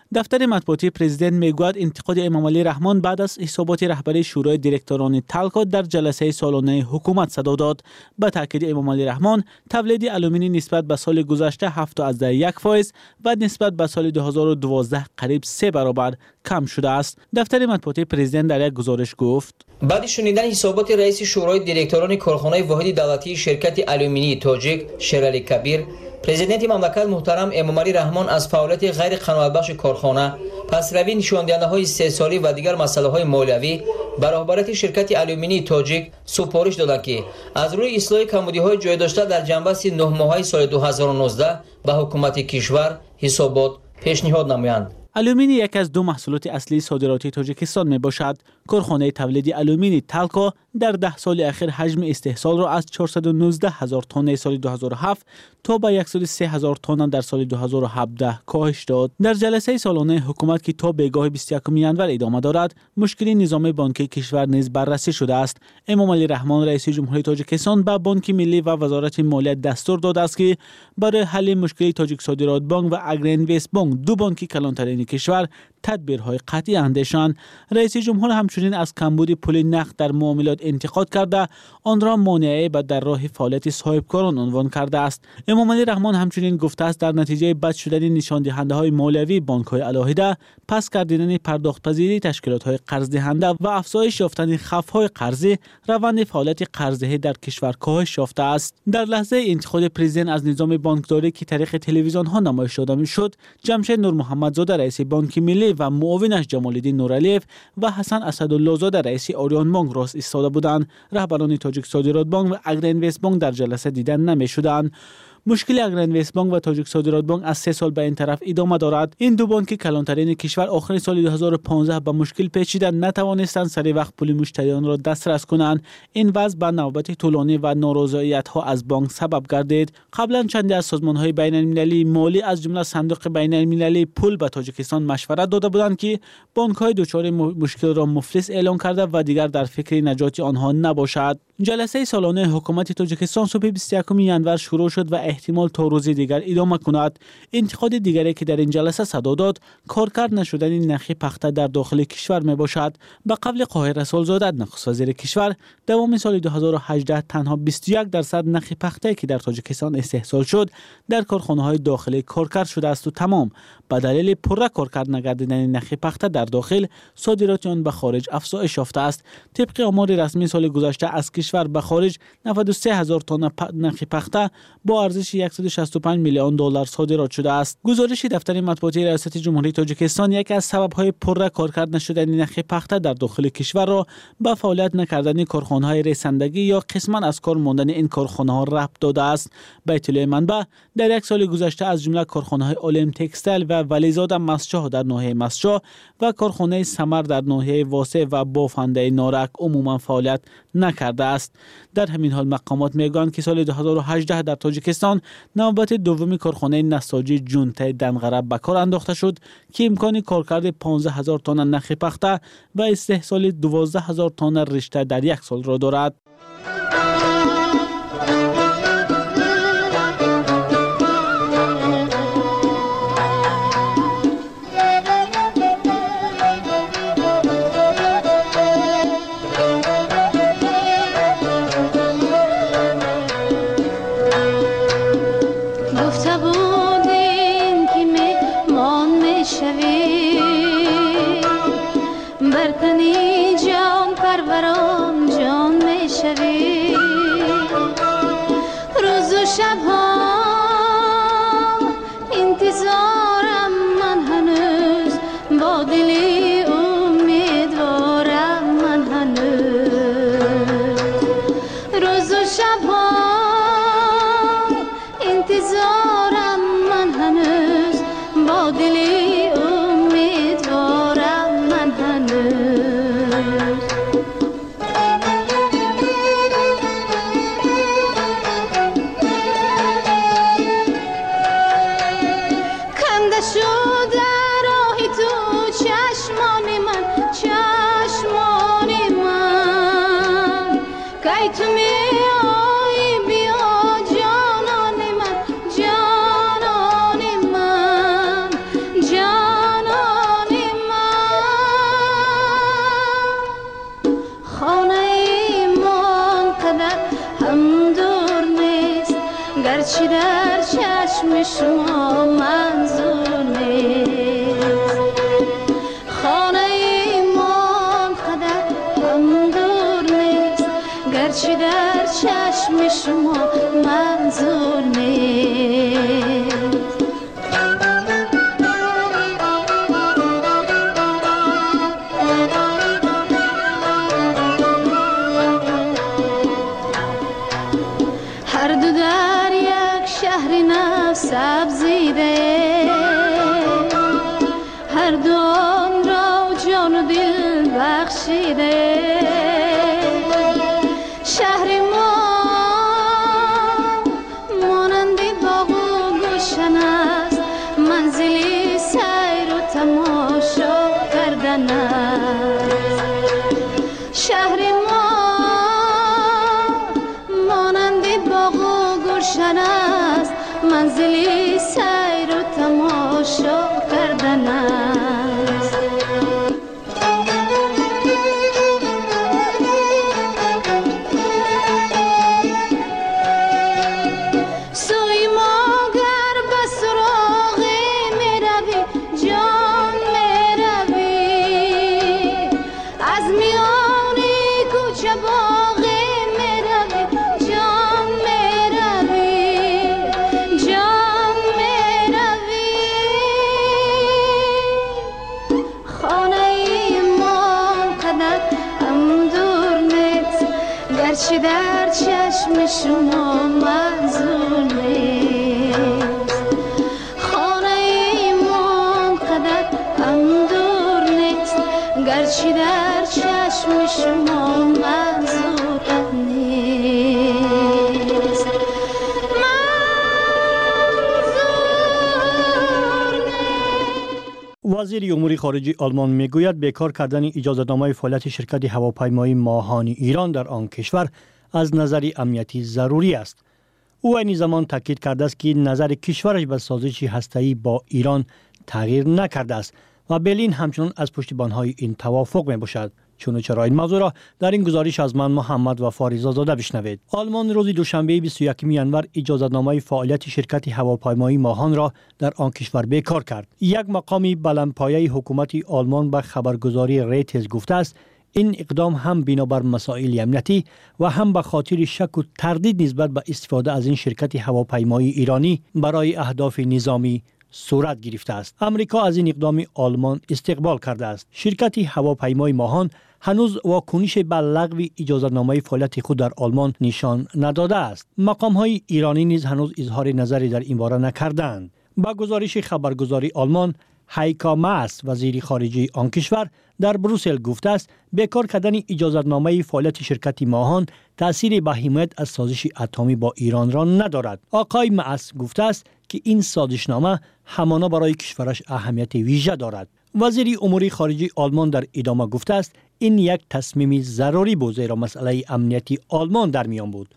دفتر مطبوعاتی پرزیدنت میگوید انتقاد امام علی رحمان بعد از حسابات رهبری شورای دیرکتوران تالکو در جلسه سالانه حکومت صدا داد. به تاکید امام علی رحمان، تولید آلومینی نسبت به سال گذشته هفت فاصله یک فاصله و نسبت به سال دو هزار و دوازده قریب سه برابر کم شده است. دفتر مطبوعاتی پرزیدنت در یک گزارش گفت: بعد شنیدن حسابات رئیس شورای دیرکتوران کارخانه واحد دولتی شرکت آلومینی تاجیک شیرعلی کبیر، پرزیدنت مملکت محترم امام علی رحمان از فعالیت غیر قانونبخش کارخانه، پس روی نشانده‌های سه سالی و دیگر مسائل مالیوی به رهبری شرکت آلومینی تاجیک سپارش دادند که از روی اصلاح کمبودی‌های جای داشته در جنبش نه ماهه سال دو هزار و نوزده به حکومت کشور حسابات پیشنهاد نمایند. آلومینی یک از دو محصولات اصلی صادراتی تاجیکستان می باشد. کارخانه تولید آلومینی تالکو در ده سال اخیر حجم استحصال را از چهارصد و نوزده هزار تن سال دو هزار و هفت تا به صد و سه هزار تن در سال دو هزار و هفده کاهش داد. در جلسه سالانه حکومت که تا بگاه بیست و یکم ژانویه ادامه دارد، مشکل نظام بانکی کشور نیز بررسی شده است. امام علی رحمان رئیس جمهوری تاجیکستان به بانک ملی و وزارت مالیه دستور داده است که برای حل مشکل تاجیک صادرات بانک و اگرینوست بانک، دو بانک کلانترین کشور، تدبیرهای قطعی اندیشند. رئیس جمهور همچنین از کمبود پول نقد در معاملات انتقاد کرده، آن را مانعی به در راه فعالیت صاحبکاران عنوان کرده است. امام علی رحمان همچنین گفته است در نتیجه بد شدن نشان دهنده های مالیوی بانک های علاهده، پس گردیدن پرداخت پذیری تشکیلات های قرض دهنده و افزایش یافتن خف های قرضی، روند فعالیت قرضه‌ای در کشور کاهش یافته است. در لحظه انتخاب پرزیدنت از نظام بانکداری که طریق تلویزیون ها نمایش داده میشد، جمشید نور محمدزاده رئیس بانک ملی و معاونش جمال‌الدین نورعلیف و حسن اسدالله زاده رئیس آریان بانک راست ایستاده بودند. رهبران تاجیک صادرات بانک و اگرینوست بانک در جلسه دیدن نمی‌شدند. مشکل اگرینوست بانک و تاجیک صادرات بانک از سه سال به این طرف ادامه دارد. این دو بانک کلانترین کشور آخر سال دو هزار و پانزده به مشکل پیچیدند، نتوانستند سر وقت پول مشتریان را دسترس کنند. این وضع به نوبت طولانی و نارضایت‌ها از بانک سبب گردید. قبلا چندی از سازمان‌های بین‌المللی مالی از جمله صندوق بین‌المللی پول به تاجیکستان مشورت داده بودند که بانک‌های دچار مشکل را مفلس اعلام کرده و دیگر در فکر نجات آنها نباشد. جلسه سالانه حکومت تاجیکستان صبح بیست و یکم ژانویه شروع شد و احتمال تا روز دیگر ادامه کند. انتقاد دیگری که در این جلسه صدا داد، کارکرد نشدن نرخ پخته در داخل کشور می باشد. به قول قاهر رسولزاده نخست وزیر کشور، دوام سال دو هزار و هجده تنها بیست و یک درصد نرخ پخته که در تاجیکستان استحصال شد در کارخانه‌های داخلی کارکرد شده است و تمام به دلیل پره کارکرد نگردیدن نرخ پخته در داخل، صادرات آن به خارج افزایش یافته است. طبق آمار رسمی سال گذشته از کشور به خارج نود و سه هزار تن نرخ پخته با ارزش صد و شصت و پنج میلیون دلار صادرات شده است. گزارش دفتر مطبوعاتی ریاست جمهوری تاجیکستان یکی از سبب‌های پره کارکرد نشدن نرخ پخته در داخل کشور را به فعالیت نکردن کارخانه‌های رساندگی یا قسما از کار ماندن این کارخانه‌ها ربط داده است. به اطلاع منبع، در یک سال گذشته از جمله کارخانه‌های اولم تکستایل و ولیزاده مسجا در ناحیه مسجا و کارخانه سمر در ناحیه واسع و بافنده نارک عموما فعالیت نکرده است. در همین حال مقامات میگویند که سال دو هزار و هجده در تاجیکستان نوبت دومی کارخانه نساجی جونته دنغره به کار انداخته شد که امکان کارکرد پانزده هزار تن نرخ پخته و استحصال دوازده هزار تن رشته در یک سال را دارد. جانان گرچه در چشم شما منظور نیست خانه ایمان قدر هم دور نیست گرچه در چشم شما منظور نیست هر دو در یک شهر نفس ابزیده هر دو آن را جان و دل بخشیده شهر ما مانند باغ و گلشن است منزلی سیر و تماشا کردن است شهر ما مانند باغ و گلشن است منزلی سیر و تماشا کردن است سوی ما گر به سراغ می روی جان می روی از میان کوچه باغ می روی جان می روی جان می روی خانه ایمان قدر هم دور نیست گرچه در چشم شما منظور نیست خانه ایمان قدر هم دور نیست گرچه در چشم شما منظور نیست وزیر امور خارجه آلمان میگوید بیکار کردن اجازه‌نامه فعالیت شرکت هواپیمایی ماهان ایران در آن کشور از نظر امنیتی ضروری است. او این زمان تاکید کرده است که نظر کشورش به سازش هسته‌ای با ایران تغییر نکرده است و برلین همچنان از پشتیبان‌های این توافق میباشد. چون چرا این موضوع را در این گزارش از من محمد وفا رضازاده بشنوید. آلمان روز دوشنبه بیست و یکم ژانویه اجازه‌نامه فعالیت شرکت هواپیمایی ماهان را در آن کشور بیکار کرد. یک مقامی بلندپایه حکومت آلمان به خبرگزاری ریتز گفته است این اقدام هم بنابر مسائل امنیتی و هم به خاطر شک و تردید نسبت به استفاده از این شرکت هواپیمایی ایرانی برای اهداف نظامی صورت گرفته است. امریکا از این اقدام آلمان استقبال کرده است. شرکت هواپیمای ماهان هنوز واکنش به لغو اجازه‌نامه فعالیت خود در آلمان نشان نداده است. مقام‌های ایرانی نیز هنوز اظهار نظری در این باره نکردند. با گزارش خبرگزاری آلمان، هایکو ماس وزیر خارجه آن کشور در بروسل گفته است بیکار کردن اجازه‌نامه فعالیت شرکت ماهان تأثیری به حمایت از سازش اتمی با ایران را ندارد. آقای ماس گفته است که این سازشنامه همانا برای کشورش اهمیت ویژه دارد. وزیر امور خارجه آلمان در ادامه گفته است این یک تصمیم ضروری بود زیرا مسئله امنیتی آلمان در میان بود.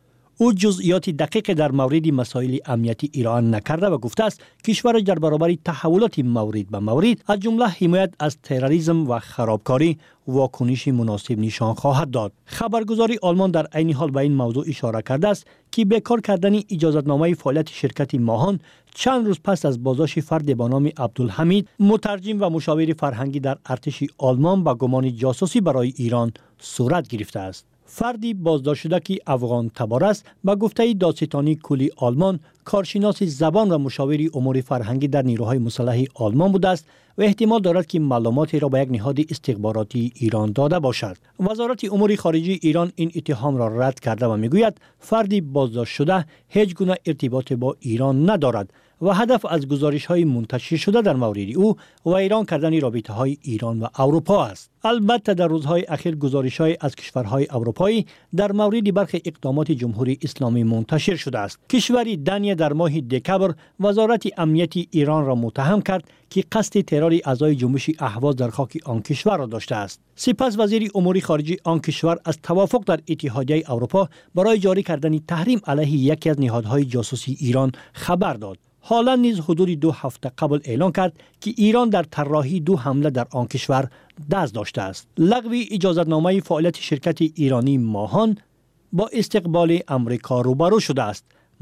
او جزئیات دقیق در مورد مسائل امنیتی ایران نکرده و گفته است کشور در برابر تحولات مورد به مورد از جمله حمایت از تروریسم و خرابکاری واکنش مناسب نشان خواهد داد. خبرگزاری آلمان در عین حال به این موضوع اشاره کرده است که بیکار کردن اجازه‌نامه فعالیت شرکت ماهان چند روز پس از بازداشت فرد به نام عبدالحمید مترجم و مشاور فرهنگی در ارتش آلمان با گمان جاسوسی برای ایران صورت گرفته است. فردی بازداشت شده که افغان تبار است به گفته دادستانی کلی آلمان کارشناس زبان و مشاور امور فرهنگی در نیروهای مسلح آلمان بوده است و احتمال دارد که معلوماتی را به یک نهاد استخباراتی ایران داده باشد. وزارت امور خارجه ایران این اتهام را رد کرده و میگوید فردی بازداشت شده هیچ گونه ارتباط با ایران ندارد و هدف از گزارش‌های منتشر شده در مورد او و ایران کردن رابطه‌های ایران و اروپا است. البته در روزهای اخیر گزارش‌های از کشورهای اروپایی در مورد برخی اقدامات جمهوری اسلامی منتشر شده است. کشور دنیا در ماه دکبر وزارت امنیتی ایران را متهم کرد که قصد ترور اعضای جنبش اهواز در خاک آن کشور را داشته است. سپس وزیر امور خارجه آن کشور از توافق در اتحادیه اروپا برای جاری کردن تحریم علیه یکی از نهادهای جاسوسی ایران خبر داد. حالا نیز حدود دو هفته قبل اعلان کرد که ایران در طراحی دو حمله در آن کشور دست داشته است. لغو اجازه‌نامه فعالیت شرکت ایرانی ماهان با استقبال امریکا روبرو شده است.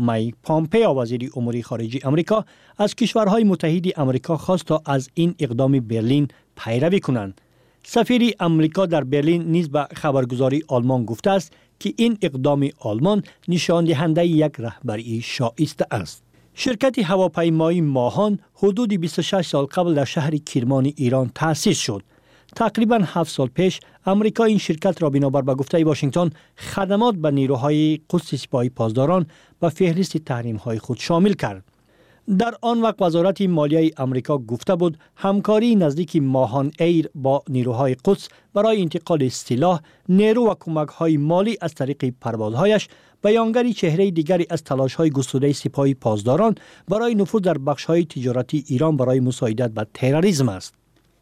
مایک پامپئو وزیر امور خارجه آمریکا از کشورهای متحد آمریکا خواست تا از این اقدام برلین پیروی کنند. سفیر آمریکا در برلین نیز به خبرگزاری آلمان گفته است که این اقدام آلمان نشان دهنده یک رهبری شایسته است. شرکت هواپیمایی ماهان حدود بیست و شش سال قبل در شهر کرمان ایران تأسیس شد. تقریباً هفت سال پیش امریکا این شرکت را بنابر به گفته واشنگتن خدمات به نیروهای قدس سپاهی پاسداران و فهرست تحریم‌های خود شامل کرد. در آن وقت وزارت مالیه امریکا گفته بود همکاری نزدیک ماهان ایر با نیروهای قدس برای انتقال سلاح، نیرو و کمک‌های مالی از طریق پروازهایش بیانگری چهره دیگری از تلاش‌های گسترده سپاهی پاسداران برای نفوذ در بخش‌های تجارتی ایران برای مساعدت به تروریسم است.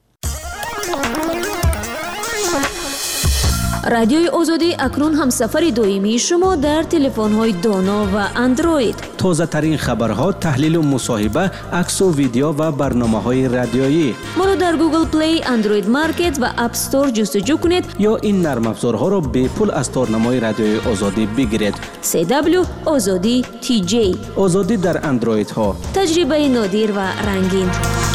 رادیوی آزادی اکنون هم سفر دائمی شما در تلفن‌های دانا و اندروید. تازه ترین خبرها، تحلیل و مصاحبه، عکس و ویدیو و برنامه‌های رادیویی. ما را در گوگل پلی، اندروید مارکت و اپ استور جستجو کنید یا این نرم افزارها را به پول از تارنمای رادیوی آزادی بگیرید. سی دبلیو آزادی تی جی. آزادی در اندروید ها. تجربه نادر و رنگین.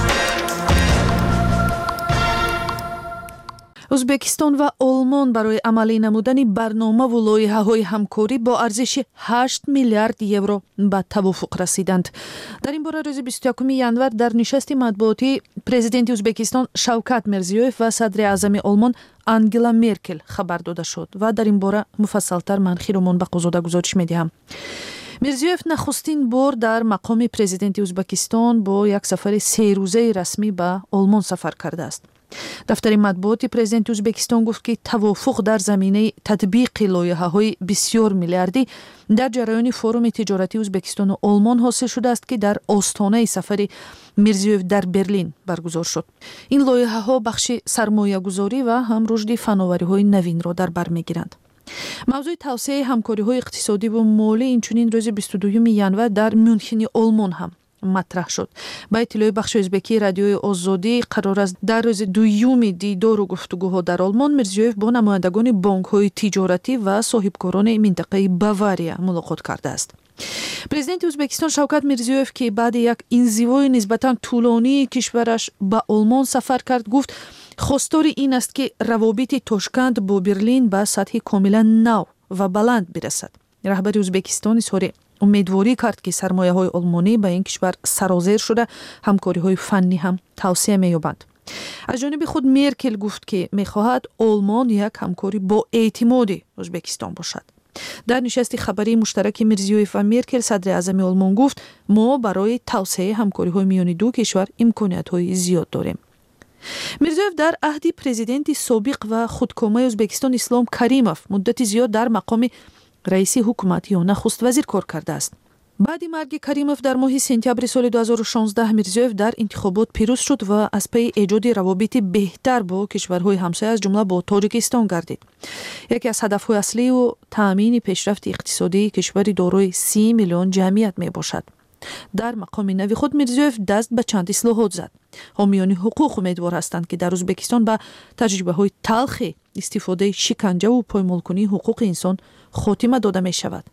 ازبکستان و آلمان برای عملی نمودن برنامه و لایحه‌های همکاری با ارزش هشت میلیارد یورو به توافق رسیدند. در این باره روز بیست و یکم ژانویه در نشست مطبوعاتی پرزیدنت ازبکستان شوکت میرزیویف و صدر اعظم آلمان انگلا مرکل خبر داده شد و در این باره مفصل‌تر من خیرمان به قضاده گزارش می‌دهم. میرزیویف نخستین بار در مقام پرزیدنت ازبکستان با یک سفر سه روزه رسمی به آلمان سفر کرده است. دفتر مطبوعاتی پرزیدنت ازبکستان گفت که توافق در زمینه تطبیق لایحه‌های بسیار میلیاردی در جریان فروم تجارتی ازبکستان و آلمان حاصل شده است که در آستانه سفر میرزیویف در برلین برگزار شد. این لایحه‌ها بخش سرمایه‌گذاری و هم رشد فناوری‌های نوین را در بر می‌گیرند. موضوع توسعه همکاری‌های اقتصادی و مالی اینچنین روز بیست و دوم ژانویه در میونخ آلمان هم مطرح شد. با اطلاع بخش ازبکی رادیوی آزادی قرار است در روز دوم دیدار و گفتگوها در آلمان میرزیویف با نمایندگان بانک‌های تجارتی و صاحبکاران منطقه باواریا ملاقات کرده است. پرزیدنت ازبکستان شوکت میرزیویف که بعد یک انزوای نسبتاً طولانی کشورش به آلمان سفر کرد گفت خواستار این است که روابط تاشکند با برلین به سطح کاملا نو و بلند برسد. رهبر ازبکستان اظهار امیدواری کرد که سرمایه‌های آلمانی به این کشور سرازیر شده همکاری‌های فنی هم توسعه می‌یابند. از جانب خود مرکل گفت که می‌خواهد آلمان یک همکاری با اعتماد ازبکستان باشد. در نشست خبری مشترک میرزیویف و مرکل صدر اعظم آلمان گفت ما برای توسعه همکاری‌های میان دو کشور امکانات‌های زیاد داریم. میرزیویف در عهد پرزیدنت سابق و خودکامه ازبکستان اسلام کریموف مدت زیاد در مقام رئیس حکومت یا نخست وزیر کار کرده است. بعد مرگ کریموف در ماه سپتامبر سال دو هزار و شانزده میرزیویف در انتخابات پیروز شد و از پی ایجاد روابط بهتر با کشورهای همسایه از جمله با تاجیکستان گردید. یکی از هدف‌های اصلی و تامین پیشرفت اقتصادی کشوری دارای سی میلیون جمعیت می باشد. در مقام نوی خود میرزیویف دست به چند اصلاحات زد. حامیان حقوق امیدوار هستند که در ازبکستان به تجربه‌های تلخ استفاده شکنجه و پایمالکنی حقوق انسان خاتمه داده می شود.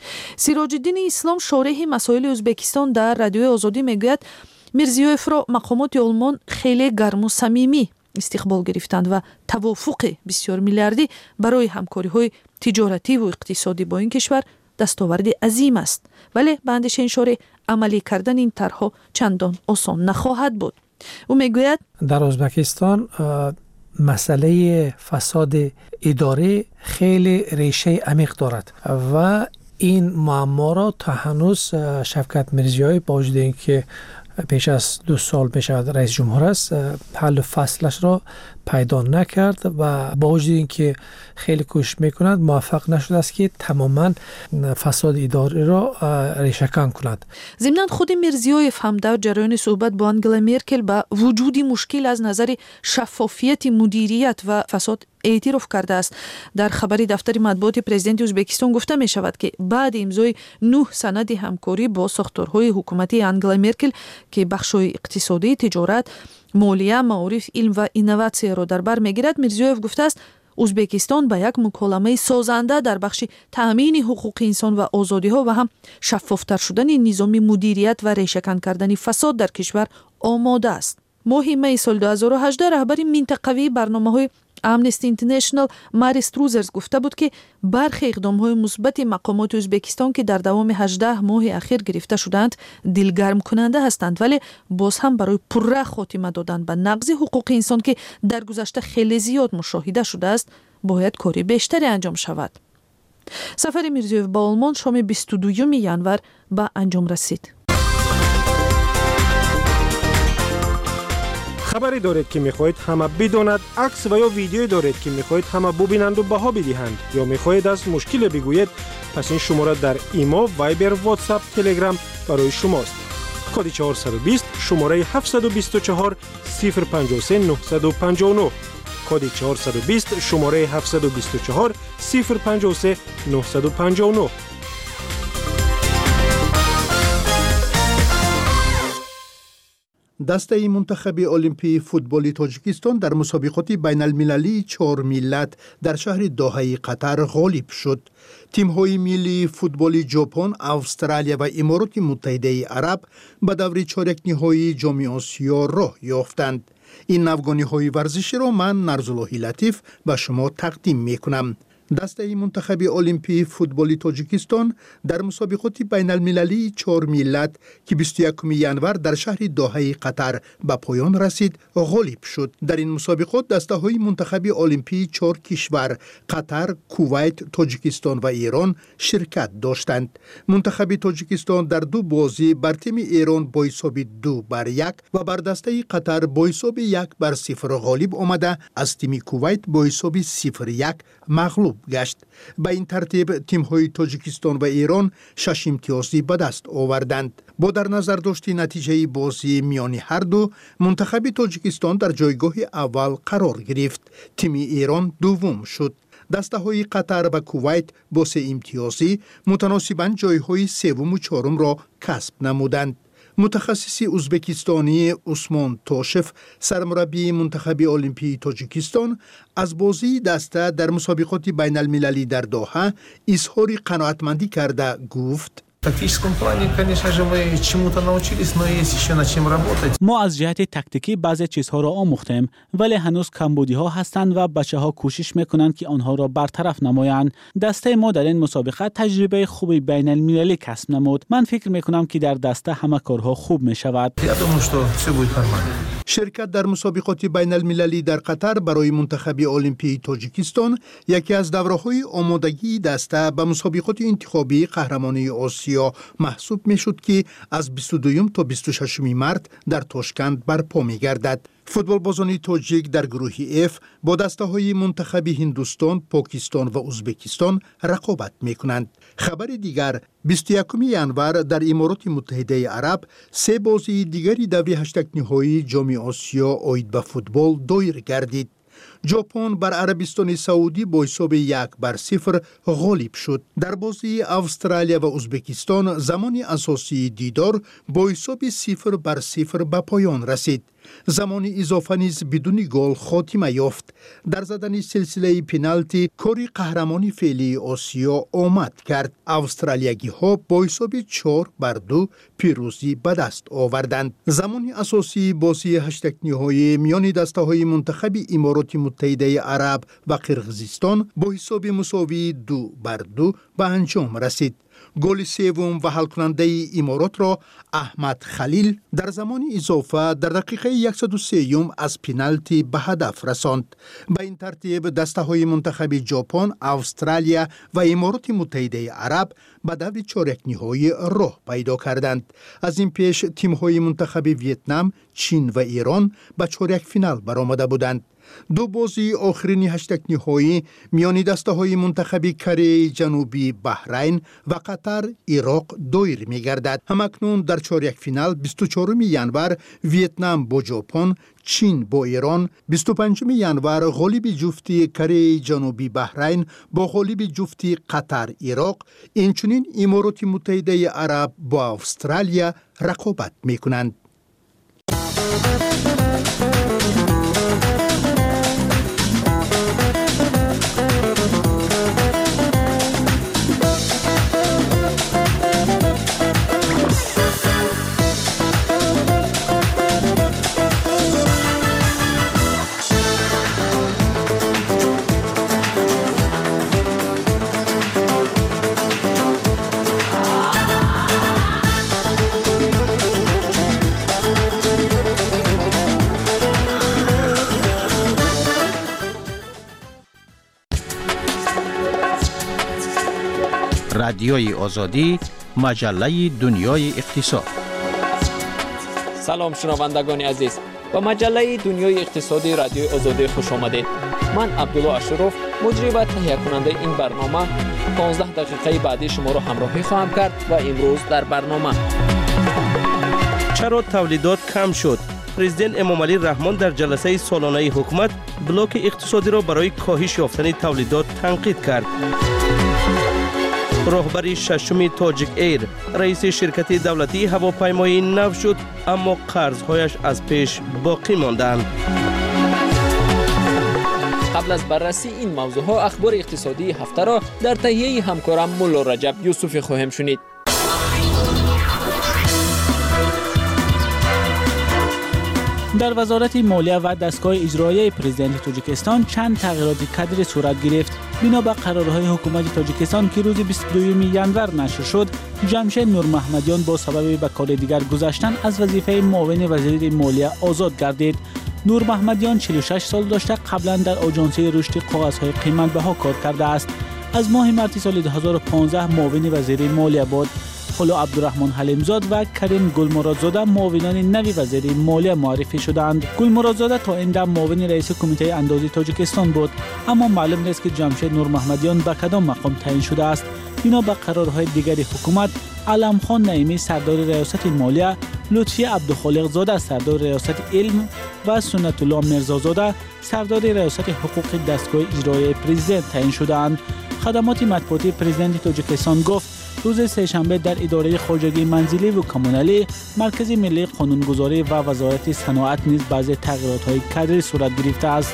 سراج الدین اسلام شارح مسائل ازبکستان در رادیوی آزادی میگوید میرزیویف را مقامات آلمان خیلی گرم و صمیمی استقبال گرفتند و توافق بسیار میلیاردی برای همکاری‌های تجارتی و اقتصادی با این کشور دستاورد عظیم است، ولی به اندیشه این شارح عملی کردن این طرح‌ها چندان آسان نخواهد بود. او میگوید در ازبکستان مسئله فساد اداری خیلی ریشه عمیق دارد و این معما را تا هنوز شوکت میرزیویف با وجود اینکه پیش از دو سال پیش از رئیس جمهور است حل فصلش را پیدا نکرد و با وجود اینکه خیلی کوشش میکند موفق نشده است که تماما فساد اداری را ریشه‌کن کند. ضمناً خود میرزیویف هم در جریان صحبت با انگلا مرکل به وجود مشکل از نظر شفافیت مدیریت و فساد اعتراف کرده است. در خبری دفتر مطبوعات پرزیدنت ازبکستان گفته می شود که بعد امضای نه سند همکاری با ساختارهای حکومتی انگلا مرکل که بخش‌های اقتصادی، تجارت، مالیه، معارف، علم و اینوواسیون را در بر میگیرد، میرزیویف گفته است ازبکستان به یک مکالمه سازنده در بخش تأمین حقوق انسان و آزادی ها و هم شفافتر شدن نظام مدیریت و ریشه‌کن کردن فساد در کشور آماده است. ماه می سال دو هزار و هجده رهبر منطقوی برنامه‌های امنستی اینترنشنال ماریس تروزرز گفته بود که برخی اقدام‌های مثبت مقامات ازبکستان که در دوام هجده ماه اخیر گرفته شدند دلگرم کننده هستند، ولی باز هم برای پرره خاتمه دادن به نقض حقوق انسان که در گذشته خیلی زیاد مشاهده شده است باید کاری بیشتری انجام شود. سفر میرزیوف با آلمان شام بیست و دوم ژانویه به انجام رسید. خبری دارید که میخواهید همه بداند، عکس و یا ویدیویی دارید که میخواهید همه ببینند و بها بدهند یا میخواهید از مشکل بگویید، پس این شماره در ایما، وایبر، واتساپ، تلگرام برای شماست. کد چهارصد و بیست شماره هفتصد و بیست و چهار صفر پنجاه و سه نهصد و پنجاه و نه. کد چهارصد و بیست شماره هفتصد و بیست و چهار صفر پنجاه و سه نهصد و پنجاه و نه. دسته منتخب المپی فوتبال تاجیکستان در مسابقات بین المللی چهار ملت در شهر دوحه قطر غالب شد. تیم‌های ملی فوتبال ژاپن، استرالیا و امارات متحده عرب به دور چهارک نهایی جام آسیا راه یافتند. این نوگانی‌های ورزشی را من نرزالله لطیف به شما تقدیم می‌کنم. دسته منتخب المپی فوتبال تاجیکستان در مسابقات بین المللی چهار ملت که بیست و یکم ژانویه در شهر دوحه قطر به پایان رسید غالب شد. در این مسابقات دسته های منتخب المپی چهار کشور قطر، کویت، تاجیکستان و ایران شرکت داشتند. منتخب تاجیکستان در دو بازی بر تیم ایران با حساب دو بر یک و بر دسته قطر با حساب یک بر صفر غالب آمده از تیم کویت با حساب صفر یک مغلوب گشت. به این ترتیب تیم‌های تاجیکستان و ایران شش امتیازی به دست آوردند. با در نظر داشت نتیجه بازی میان هر دو، منتخب تاجیکستان در جایگاه اول قرار گرفت. تیم ایران دوم شد. دسته های قطر و کویت با سه امتیازی متناسباً جایهای سوم و چهارم را کسب نمودند. متخصص ازبکستانی عثمان توشف، سرمربی منتخب المپی تاجیکستان، از بازی دسته در مسابقات بین المللی در دوحه اظهار قناعتمندی کرده گفت: ما از جهت تکتیکی بعضی چیزها را آموختیم، ولی هنوز کمبودی ها هستند و بچه ها کوشش میکنند که آنها را برطرف نمایند. دسته ما در این مسابقه تجربه خوبی بین المللی کسب نمود. من فکر میکنم که در دسته همه کارها خوب می شود. شرکت در مسابقات بین المللی در قطر برای منتخب المپی تاجیکستان یکی از دوره‌های آمادگی دسته به مسابقات انتخابی قهرمانی آسیا محسوب میشد که از بیست و دو تا بیست و شش مارس در تاشکند برپا می‌گردد. فوتبال بازان تاجیک در گروه اف با دسته های منتخب هندوستان، پاکستان و ازبکستان رقابت میکنند. خبر دیگر، بیست و یکم ژانویه در امارات متحده عرب سه بازی دیگری دوره هشتگ نهایی جام آسیا عاید به فوتبال دایر گردید. ژاپن بر عربستان سعودی با حساب یک بر صفر غالب شد. در بازی استرالیا و ازبکستان زمان اساسی دیدار با حساب صفر بر صفر به پایان رسید. زمان اضافه نیز بدون گل خاتمه یافت. در زدن سلسله پنالتی کاری قهرمانی فعلی آسیا آمد کرد. استرالیایی ها با حساب چهار بر دو پیروزی به دست آوردند. زمان اساسی بازی هشتگ نهایی میان دسته های منتخب امارات متحده عرب و قرقیزستان با حساب مساوی دو بر دو به انجام رسید. گل سوم و حل کننده امارات را احمد خلیل در زمان اضافه در دقیقه صد و سه از پنالتی به هدف رساند. به این ترتیب دسته های منتخب ژاپن، استرالیا و امارات متحده عرب به دور چهارک نهایی راه پیدا کردند. از این پیش تیم های منتخب ویتنام، چین و ایران به چهارک فینال برآمده بودند. دو بازی آخرین هشتگ نهایی میان دسته های منتخب کره جنوبی بحرین و قطر عراق دایر می گردد. همکنون در چهارک فینال بیست و چهارم ژانویه ویتنام با ژاپن، چین با ایران، بیست و پنجم ژانویه غالب جفتی کره جنوبی بحرین با غالب جفتی قطر عراق، اینچنین امارات متحده عرب با استرالیا رقابت می کنند. رادیوی آزادی، مجله دنیای اقتصاد. سلام شنوندگان عزیز، به مجله دنیای اقتصادی رادیوی آزادی خوش آمدید. من عبدالله اشرف، مجری و تهیه کننده این برنامه پانزده دقیقه بعدی شما را همراهی خواهم کرد و امروز در برنامه: چرا تولیدات کم شد؟ پرزیدنت امامعلی رحمان در جلسه سالانه حکومت بلوک اقتصادی را برای کاهش یافتن تولیدات تنقید کرد. راهبر ششم تاجیک ایر، رئیس شرکت دولتی هواپیمایی نو شد، اما قرضهایش از پیش باقی ماندند. قبل از بررسی این موضوع ها، اخبار اقتصادی هفته را در تهیه همکارم مولا رجب یوسفی خواهیم شنید. در وزارت مالیه و دستگاه اجرایی پرزیدنت تاجیکستان چند تغییرات کادری صورت گرفت. بنا به قرارهای حکومت تاجیکستان که روز بیست و دوم ژانویه نشر شد، جمشید نور محمدیان با سبب به کار دیگر گذاشتن از وظیفه معاون وزیر مالیه آزاد گردید. نور محمدیان چهل و شش سال داشته قبلا در آژانسی رشد کاغذهای قیمت‌بها کار کرده است. از ماه مارس سال دو هزار و پانزده معاون وزیر مالیه بود. حالا عبدالرحمن حلیمزاد و کریم گلمرادزاده معاونان نوی وزیر مالیه معرفی شدند. گلمرادزاده تا این دم معاون رئیس کمیته اندازی تاجیکستان بود، اما معلوم نیست که جمشید نور محمدیان به کدام مقام تعیین شده است. بنا به قرارهای دیگر حکومت، علم خان نعیمی سردار ریاست مالیه، لطفی عبدالخالق زاده سردار ریاست علم و سنت الله میرزازاده سردار ریاست حقوق دستگاه اجرایی پرزیدنت تعیین شدند. خدمات مطبوعاتی پرزیدنت تاجیکستان گفت روز سه‌شنبه در اداره خارجگی منزلی و کمونالی، مرکز ملی قانونگذاری و وزارت صنعت نیز بعضی تغییرات‌های کادری صورت گرفته است.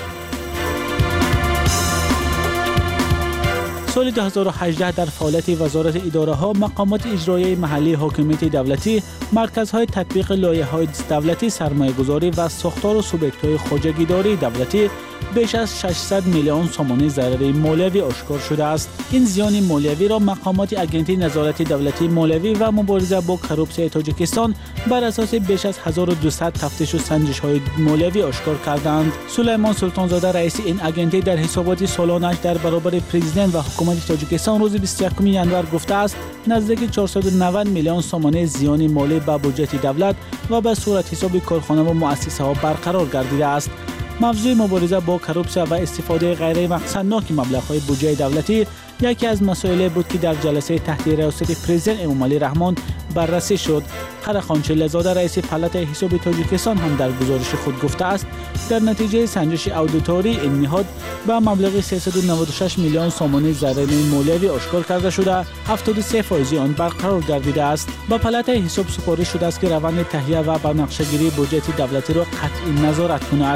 سال دو هزار و هجده در فعالیت وزارت اداره ها، مقامات اجرایی محلی حاکمیت دولتی، مرکزهای تطبیق لایحه‌های دولتی، سرمایه‌گذاری و ساختار و سوبیکت‌های خارجگی‌داری دولتی بیش از ششصد میلیون سومانی ضرر مالیوی آشکار شده است. این زیان مالیوی را مقامات اگنتی نظارت دولتی مالیوی و مبارزه با کروپسیون تاجیکستان بر اساس بیش از هزار و دویست تفتیش و سنجش‌های مالیوی آشکار کردند. سلیمان سلطانزاده رئیس این اگنتی در حسابات سالانه‌اش در برابر پرزیدنت و حکومت تاجیکستان روز بیست و یکم ژانویه گفته است نزدیک چهارصد و نود میلیون سومانی زیان مالی به بودجه دولت و به صورت حساب کارخانه و مؤسسه‌ها برقرار گردیده است. موضوع مبارزه با کروپسیون و استفاده غیر مقصدناک مبلغ‌های بودجه دولتی یکی از مسائل بود که در جلسه تحت ریاست پرزیدنت امامعلی رحمان بررسی شد. قرخان چله‌زاده رئیس پلات حساب تاجیکستان هم در گزارش خود گفته است در نتیجه سنجش اودیتوری این نهاد به مبلغ سیصد و نود و شش میلیون سومانی ضرر مالیوی آشکار کرده شده، هفتاد و سه فیصد آن برقرار گردیده است. با پلات حساب سپارش شده است که روند تهیه و بنقشه‌گیری بودجه دولتی را قطعی نظارت کند.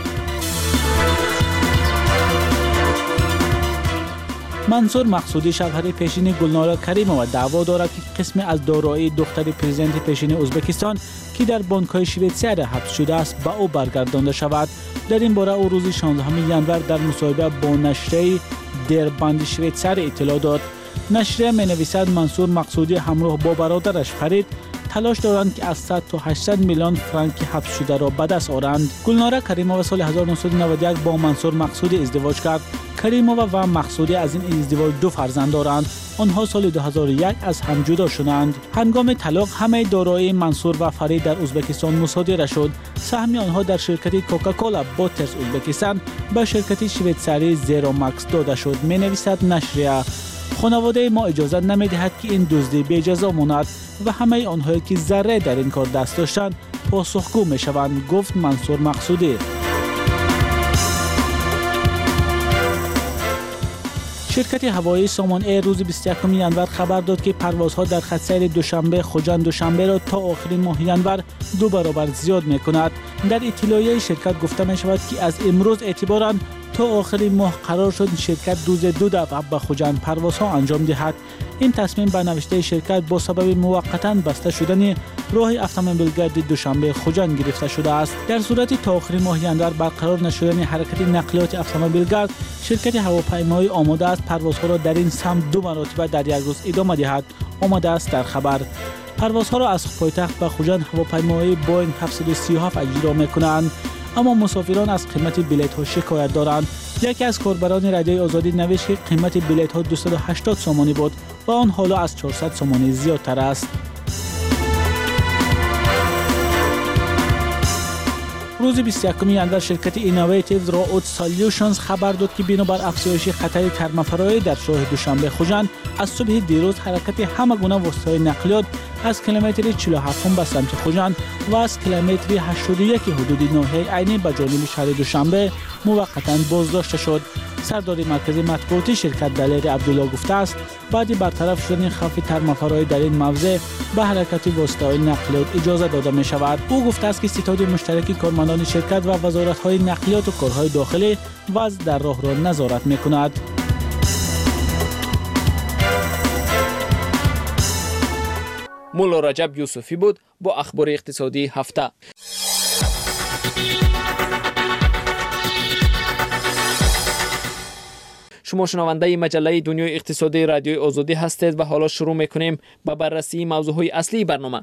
منصور مقصودی شوهر پیشین گلنارا کریمова دعوا دارد که قسم از دارایی دختر پرزیدنت پیشین ازبکستان که در بانک‌های شویتزر حبس شده است به او برگردانده شود. در این باره او روز شانزدهم ژانویه در مصاحبه با نشریه در باند شویتزر اطلاع داد. نشریه می‌نویسد منصور مقصودی همراه با برادرش فرید تلاش دارند که از صد تا هشتصد میلیون فرانک حبس شده را به دست آورند. گلنارا کریمova سال هزار و نهصد و نود و یک با منصور مقصودی ازدواج کرد. کریمova و مقصودی از این ازدواج دو فرزند دارند. آنها سال دو هزار و یک از هم جدا شدند. هنگام طلاق همه دارایی منصور و فرید در ازبکستان مصادره شد. سهم آنها در شرکت کوکاکولا بوترز ازبکستان به شرکت شویتزری زیرو ماکس داده شد. می‌نویسد نشریه خانواده ما اجازه نمی‌دهد که این دزدی بی جزا ماند و همه آنهایی که ذره در این کار دست داشتند پاسخگو می‌شوند، گفت منصور مقصودی. شرکت هوایی سامان ایر روز بیست و یکم ژانویه خبر داد که پروازها در خط سیر دوشنبه خوجند دوشنبه را تا آخرین ماه ژانویه دو برابر زیاد می‌کند. در اطلاعیه شرکت گفته می‌شود که از امروز اعتباراً تا آخرین ماه قرار شد شرکت روز دو دفعه به خوجند پروازها انجام دهد. این تصمیم به نوشته شرکت با سبب موقتاً بسته شدن راه اتومبیلگرد دوشنبه خوجند گرفته شده است. در صورت تا آخرین ماه ژانویه برقرار نشدن حرکت نقلیات اتومبیلگرد، شرکت هواپیمایی آماده است پروازها را در این سمت دو مرتبه در یک روز ادامه دهد، آمده است در خبر. پروازها را از پایتخت به خوجند هواپیمایی بوئینگ هفتصد و سی و هفت اجرا می‌کنند، اما مسافران از قیمت بلیط‌ها شکایت دارند. یکی از کاربران رادیوی آزادی نوشت که قیمت بلیط ها دویست و هشتاد سومانی بود و آن حالا از چهارصد سومانی زیادتر است. روز بیست و یکم ژانویه شرکت اینوویتیو رود سولوشنز خبر داد که بنابر افزایش خطر ترمفرایی در شهر دوشنبه خوجند از صبح دیروز حرکت همه گونه وسایل نقلیات از کیلومتر چهل و هفت به سمت خوجند و از کیلومتر هشتاد و یک حدود ناحیه عینی به جانب شهر دوشنبه موقتا بازداشته شد. سردار مرکز مطبوعاتی شرکت دلیر عبدالله گفته است بعد برطرف شدن خوف ترمفرایی در این موضع به حرکت وسایل نقلیات اجازه داده می شود. او گفته است که ستاد مشترک کارمندان شرکت و وزارت‌های نقلیات و کارهای داخلی وضع در راه را نظارت می کند. مولا رجب یوسفی بود با اخبار اقتصادی هفته. شما شنونده مجله دنیای اقتصادی رادیوی آزادی هستید و حالا شروع میکنیم با بررسی موضوعهای اصلی برنامه.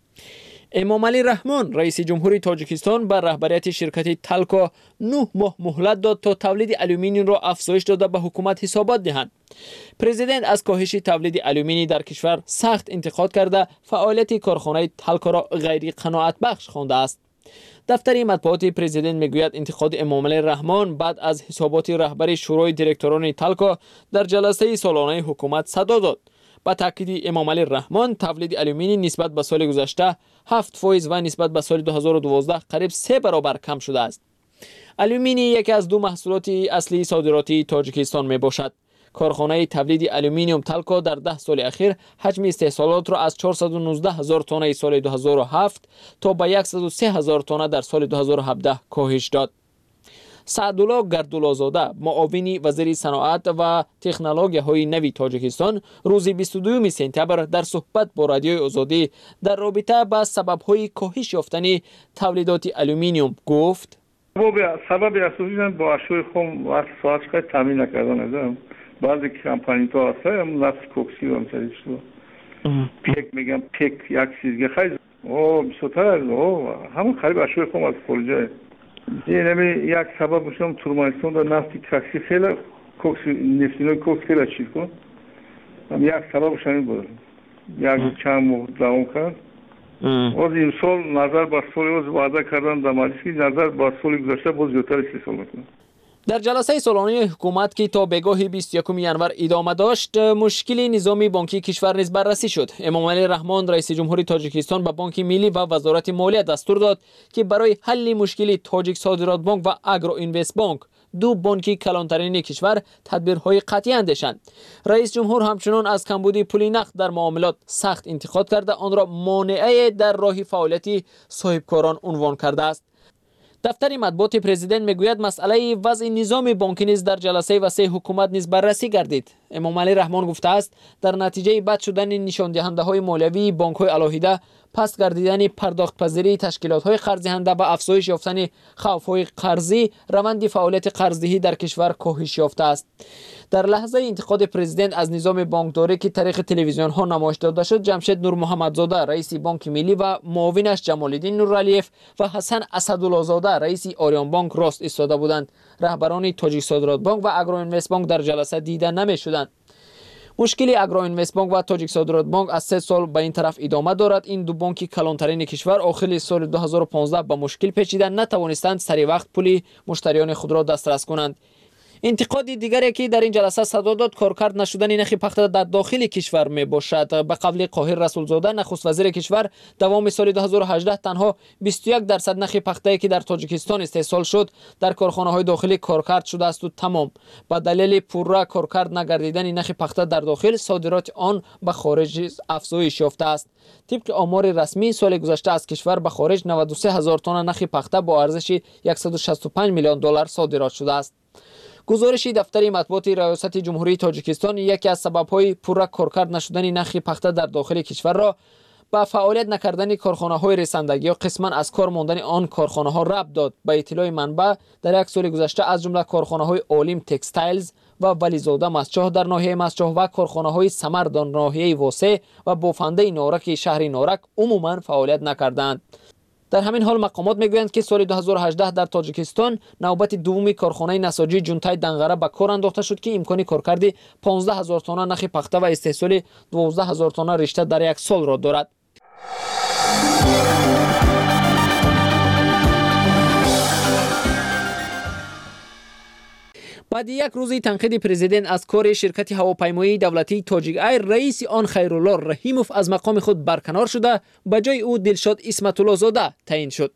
امامعلی رحمان رئیس جمهوری تاجیکستان به رهبریت شرکت تلکو نه ماه مهلت داد تا تولید آلومینیوم را افزایش داده به حکومت حسابات دهند. پرزیدنت از کاهش تولید آلومینی در کشور سخت انتقاد کرده فعالیت کارخانه تلکو را غیر قناعت بخش خوانده است. دفتر مطبوعات پرزیدنت میگوید انتقاد امامعلی رحمان بعد از حسابات رهبر شورای دیرکتوران تلکو در جلسه سالانه حکومت صدا داد. با تاکید امامعلی رحمان تولید آلومینی نسبت به سال گذشته هفت فیصد و نسبت به سال دو هزار و دوازده قریب سه برابر کم شده است. آلومینی یکی از دو محصولات اصلی صادراتی تاجیکستان می باشد. کارخانه تولید آلومینیوم تلکو در ده سال اخیر حجم استحصالات را از چهارصد و نوزده هزار تن سال دو هزار و هفت تا به صد و سه هزار تن در سال دو هزار و هفده کاهش داد. سعدالله گردولازاده معاون وزیر صنعت و تکنولوژی‌های نوی تاجیکستان روز بیست و دوم سپتامبر در صحبت با رادیوی آزادی در رابطه با سبب‌های کاهش یافتن تولیدات آلومینیوم گفت: سبب اساسی با اشوی خام و ساعتش تامین نکردن ازم. بعضی کمپانی تو هست هم نفس کوکسی هم سریش تو پیک میگم پیک یک چیزی خیلی او بیشتر از او همون خریب اشوی خام از خارجه. این نمی یک سبب میشم تورمانستان در نفتی کسی خیلی کوکسی نفتینوی کوکس خیلی چیز کن. هم یک سببش همین بود. یک چند ماه دوام کرد. از این سال نظر با سال از وعده کردن در مجلس که نظر با سال گذشته باز زیادتر سی سال میکنه. در جلسه سالانه حکومت که تا بگاه بیست و یکم ژانویه ادامه داشت، مشکل نظام بانکی کشور نیز بررسی شد. امامعلی رحمان رئیس جمهوری تاجیکستان به بانک ملی و وزارت مالیه دستور داد که برای حل مشکل تاجیک صادرات بانک و اگرو اینوست بانک، دو بانکی کلانترین کشور، تدبیرهای قطعی اندیشند. رئیس جمهور همچنان از کمبودی پول نقد در معاملات سخت انتقاد کرده آن را مانعه در راه فعالیت صاحبکاران عنوان کرده است. دفتر مطبوعات پرزیدنت میگوید مسئله وضع نظام بانکی نیز در جلسه وسیع حکومت نیز بررسی گردید. امامعلی رحمان گفته است در نتیجه بد شدن نشان دهنده های مالیوی بانک های علاهیده، پس گردیدن پرداخت پذیری تشکیلات های قرض دهنده و افزایش یافتن خوف های قرضی، روند فعالیت قرضدهی در کشور کاهش یافته است. در لحظه انتقاد پرزیدنت از نظام بانکداری که طریق تلویزیون ها نمایش داده شد، جمشید نور محمدزاده رئیس بانک ملی و معاونش جمالالدین نورعلیف و حسن اسدالله زاده رئیس آریان بانک راست ایستاده بودند. رهبران تاجیک صادرات بانک و اگرو اینوست بانک در جلسه دیده نمی شدند. مشکل اگرو اینوست بانک و تاجیک صادرات بانک از سه سال به این طرف ادامه دارد. این دو بانک کلانترین کشور آخر سال دو هزار و پانزده با مشکل پیچیدن، نتوانستند سری وقت پول مشتریان خود را دسترس کنند. انتقاد دیگری که در این جلسه صدا داد کارکرد نشدن نرخ پخته در داخل کشور می باشد. به قول قاهر رسولزاده نخست وزیر کشور، دوام سال دو هزار و هجده تنها بیست و یک درصد نرخ پخته که در تاجیکستان استحصال شد در کارخانه های داخلی کارکرد شده است و تمام به دلیل پورا کارکرد نگردیدن نرخ پخته در داخل صادرات آن به خارج افزایش یافته است. طبق آمار رسمی سال گذشته از کشور به خارج نود و سه هزار تن نرخ پخته با ارزش صد و شصت و پنج میلیون دلار صادرات شده است. گزارش دفتر مطبوعات ریاست جمهوری تاجیکستان یکی از سبب‌های پورا کارکرد نشدن نرخ پخته در داخل کشور را با فعالیت نکردن کارخانه‌های رساندگی یا قسما از کار ماندن آن کارخانه‌ها ربط داد. به اطلاع منبع در یک سال گذشته از جمله کارخانه‌های اولیم تکستایلز و ولیزاده مسچاه در ناحیه مسچاه و کارخانه‌های سمر در ناحیه واسه و بافنده نارک شهر نارک عموما فعالیت نکردند. در همین حال مقامات میگویند که سال دو هزار و هجده در تاجیکستان نوبت دومی کارخانه نساجی جونتای دنغره به کار انداخته شد که امکان کارکردی پانزده هزار تن نخ پخته و استحصال دوازده هزار تن رشته در یک سال را دارد. بعد یک روزی تنقید پرزیدنت از کار شرکت هواپیمایی دولتی تاجیک ایر، رئیس آن خیرالله رحیموف از مقام خود برکنار شده، به جای او دلشاد اسمت الله زاده تعیین شد.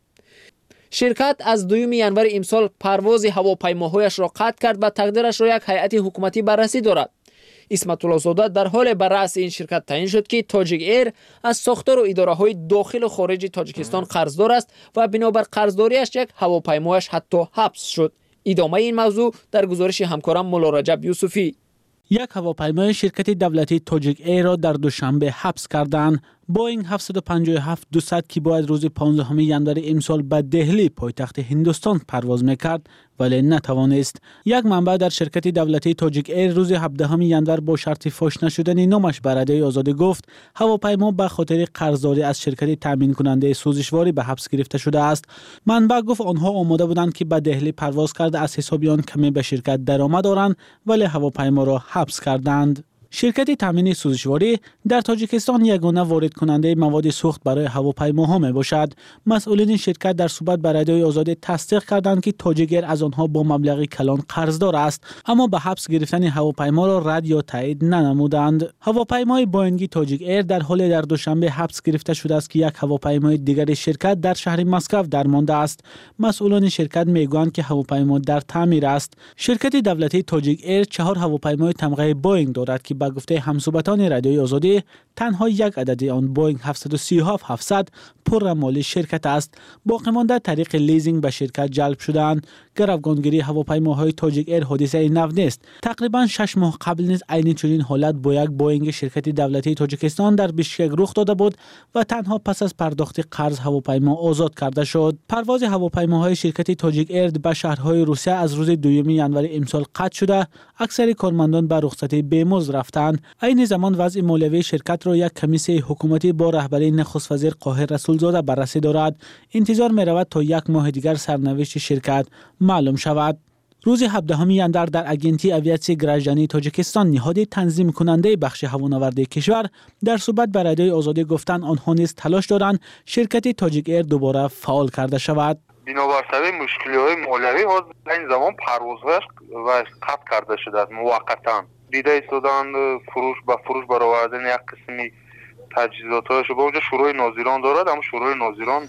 شرکت از دوم ژانویه امسال پرواز هواپیماهایش را قطع کرد و تقدیرش را یک هیئت حکومتی بررسی دارد. اسمت الله زاده در حال بر رأس این شرکت تعیین شد که تاجیک ایر از ساختار و اداره‌های داخل و خارج تاجیکستان قرضدار است و بنابر قرضداریش یک هواپیمایش حتی حبس شد. ادامه این موضوع در گزارش همکارم مولا رجب یوسفی. یک هواپیمای شرکت دولتی تاجیک ایر را در دوشنبه حبس کردند. بوئینگ هفتصد و پنجاه و هفت دویست که باید روز پانزدهم ژانویه امسال به دهلی پایتخت هندوستان پرواز میکرد ولی نتوانست. یک منبع در شرکت دولتی تاجیک ایر روز هفدهم ژانویه با شرط فاش نشدن نامش به رادیوی آزادی گفت هواپیما به خاطر قرضداری از شرکت تامین کننده سوزشواری به حبس گرفته شده است. منبع گفت آنها آماده بودند که به دهلی پرواز کرده از حساب آن کمی به شرکت درآمد دارند ولی هواپیما را حبس کردند. شرکت تامین سوزشواری در تاجیکستان یگانه وارد کننده مواد سوخت برای هواپیماها می باشد. مسئولین شرکت در صحبت با رادیوی آزادی تصدیق کردند که تاجیک ایر از آنها با مبلغ کلان قرضدار است، اما به حبس گرفتن هواپیما را رد یا تایید ننمودند. هواپیمای بوئینگ تاجیک ایر در حال در دوشنبه حبس گرفته شده است که یک هواپیمای دیگر شرکت در شهر مسکو درمانده است. مسئولان شرکت میگویند که هواپیما در تعمیر است. شرکت دولتی تاجیک ایر چهار هواپیمای تمغه بوئینگ دارد که به گفته همصحبتان رادیوی آزادی تنها یک عدد آن بوئینگ هفتصد و سی و هفت هفتصد پر مال شرکت است. باقی مانده طریق لیزینگ به شرکت جلب شدند. گروگانگیری هواپیماهای تاجیک ایر حادثه نو نیست. تقریبا شش ماه قبل نیز عین چنین حالت با یک بوئینگ شرکت دولتی تاجیکستان در بیشکک رخ داده بود و تنها پس از پرداخت قرض هواپیما آزاد کرده شد. پرواز هواپیماهای شرکت تاجیک ایر به شهرهای روسیه از روز دوم ژانویه امسال قطع شده. اکثر کارمندان به رخصتی بی‌مزد رفتند. عین زمان وضع مالیوی شرکت را یک کمیسیون حکومتی با رهبری نخست وزیر قاهر رسولزاده بررسی دارد. انتظار می رود تا یک ماه دیگر سرنوشت شرکت معلوم شود. روز هفدهم ژانویه در اگنتی اویاسیون گراژانی تاجیکستان نهاد تنظیم کننده بخش هوانوردی کشور در صحبت با رادیوی آزادی گفتند آنها نیز تلاش دارند شرکت تاجیک ایر دوباره فعال کرده شود. بنابر سبب مشکل‌های مالیوی این زمان پروازهاش و قطع کرده شده است موقتا. دیده ایستادند فروش با فروش برآوردن یک قسمی تجهیزاتش با اونجا شورای ناظران دارد، اما شورای ناظران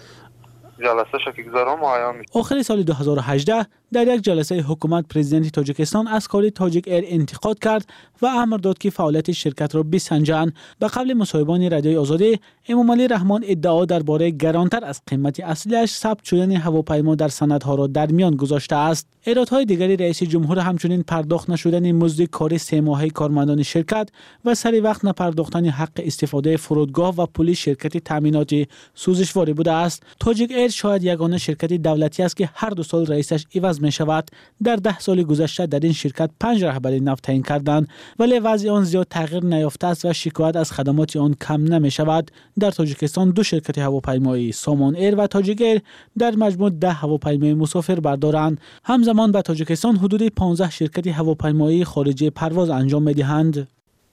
جلسه شکی گذاران معین میشه. آخر سال دو هزار و هجده در یک جلسه حکومت پرزیدنت تاجیکستان از کار تاجیک ایر انتقاد کرد و امر داد که فعالیت شرکت را بسنجند. به قبل مصاحبان رادیوی آزادی امامعلی رحمان ادعا درباره گرانتر از قیمت اصلیش ثبت شدن هواپیما در سندها را در میان گذاشته است. ایرادهای دیگری رئیس جمهور همچنین پرداخت نشدن مزد کار سه ماهه کارمندان شرکت و سری وقت نپرداختن حق استفاده فرودگاه و پول شرکت تامینات سوزشواری بوده است. تاجیک ایر شاید یگانه شرکت دولتی است که هر دو سال رئیسش عوض می شود. در ده سال گذشته در این شرکت پنج رهبر نو تعیین کردند ولی وضع آن زیاد تغییر نیافته است و شکایت از خدمات آن کم نمی شود. در تاجیکستان دو شرکت هواپیمایی سامان ایر و تاجیک ایر در مجموع ده هواپیمای مسافر بردارند. همزمان به تاجیکستان حدود پانزده شرکت هواپیمایی خارجی پرواز انجام می دهند.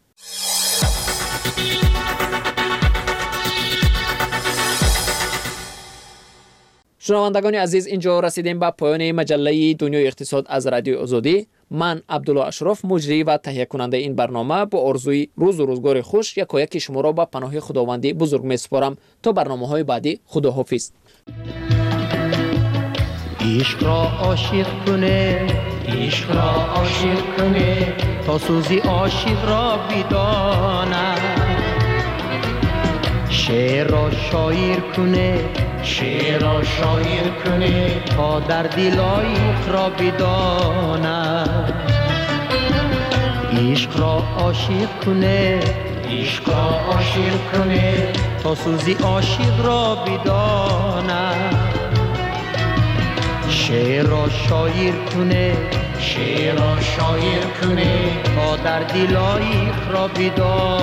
شنوندگان عزیز، اینجا رسیدیم به پایان مجله دنیای اقتصاد از رادیو آزادی. من عبدالله اشرف مجری و تهیه کننده این برنامه با آرزوی روز و روزگار خوش یکایک شما را به پناه خداوندی بزرگ می‌سپارم. تا برنامه‌های بعدی، خداحافظ. عشق را عاشق کنه، عشق را عاشق کنه تا سوزی عاشق را بدانه، شعر را شاعر کنه، شعر را شاعر کنه تا در دل عاشق را بدانه، عشق را عاشق کنه، عشق را عاشق کنه تا سوزی عاشق را بدانه، شعر را شاعر کنه، شعر را شاعر کنه تا در دل عاشق را بدانه.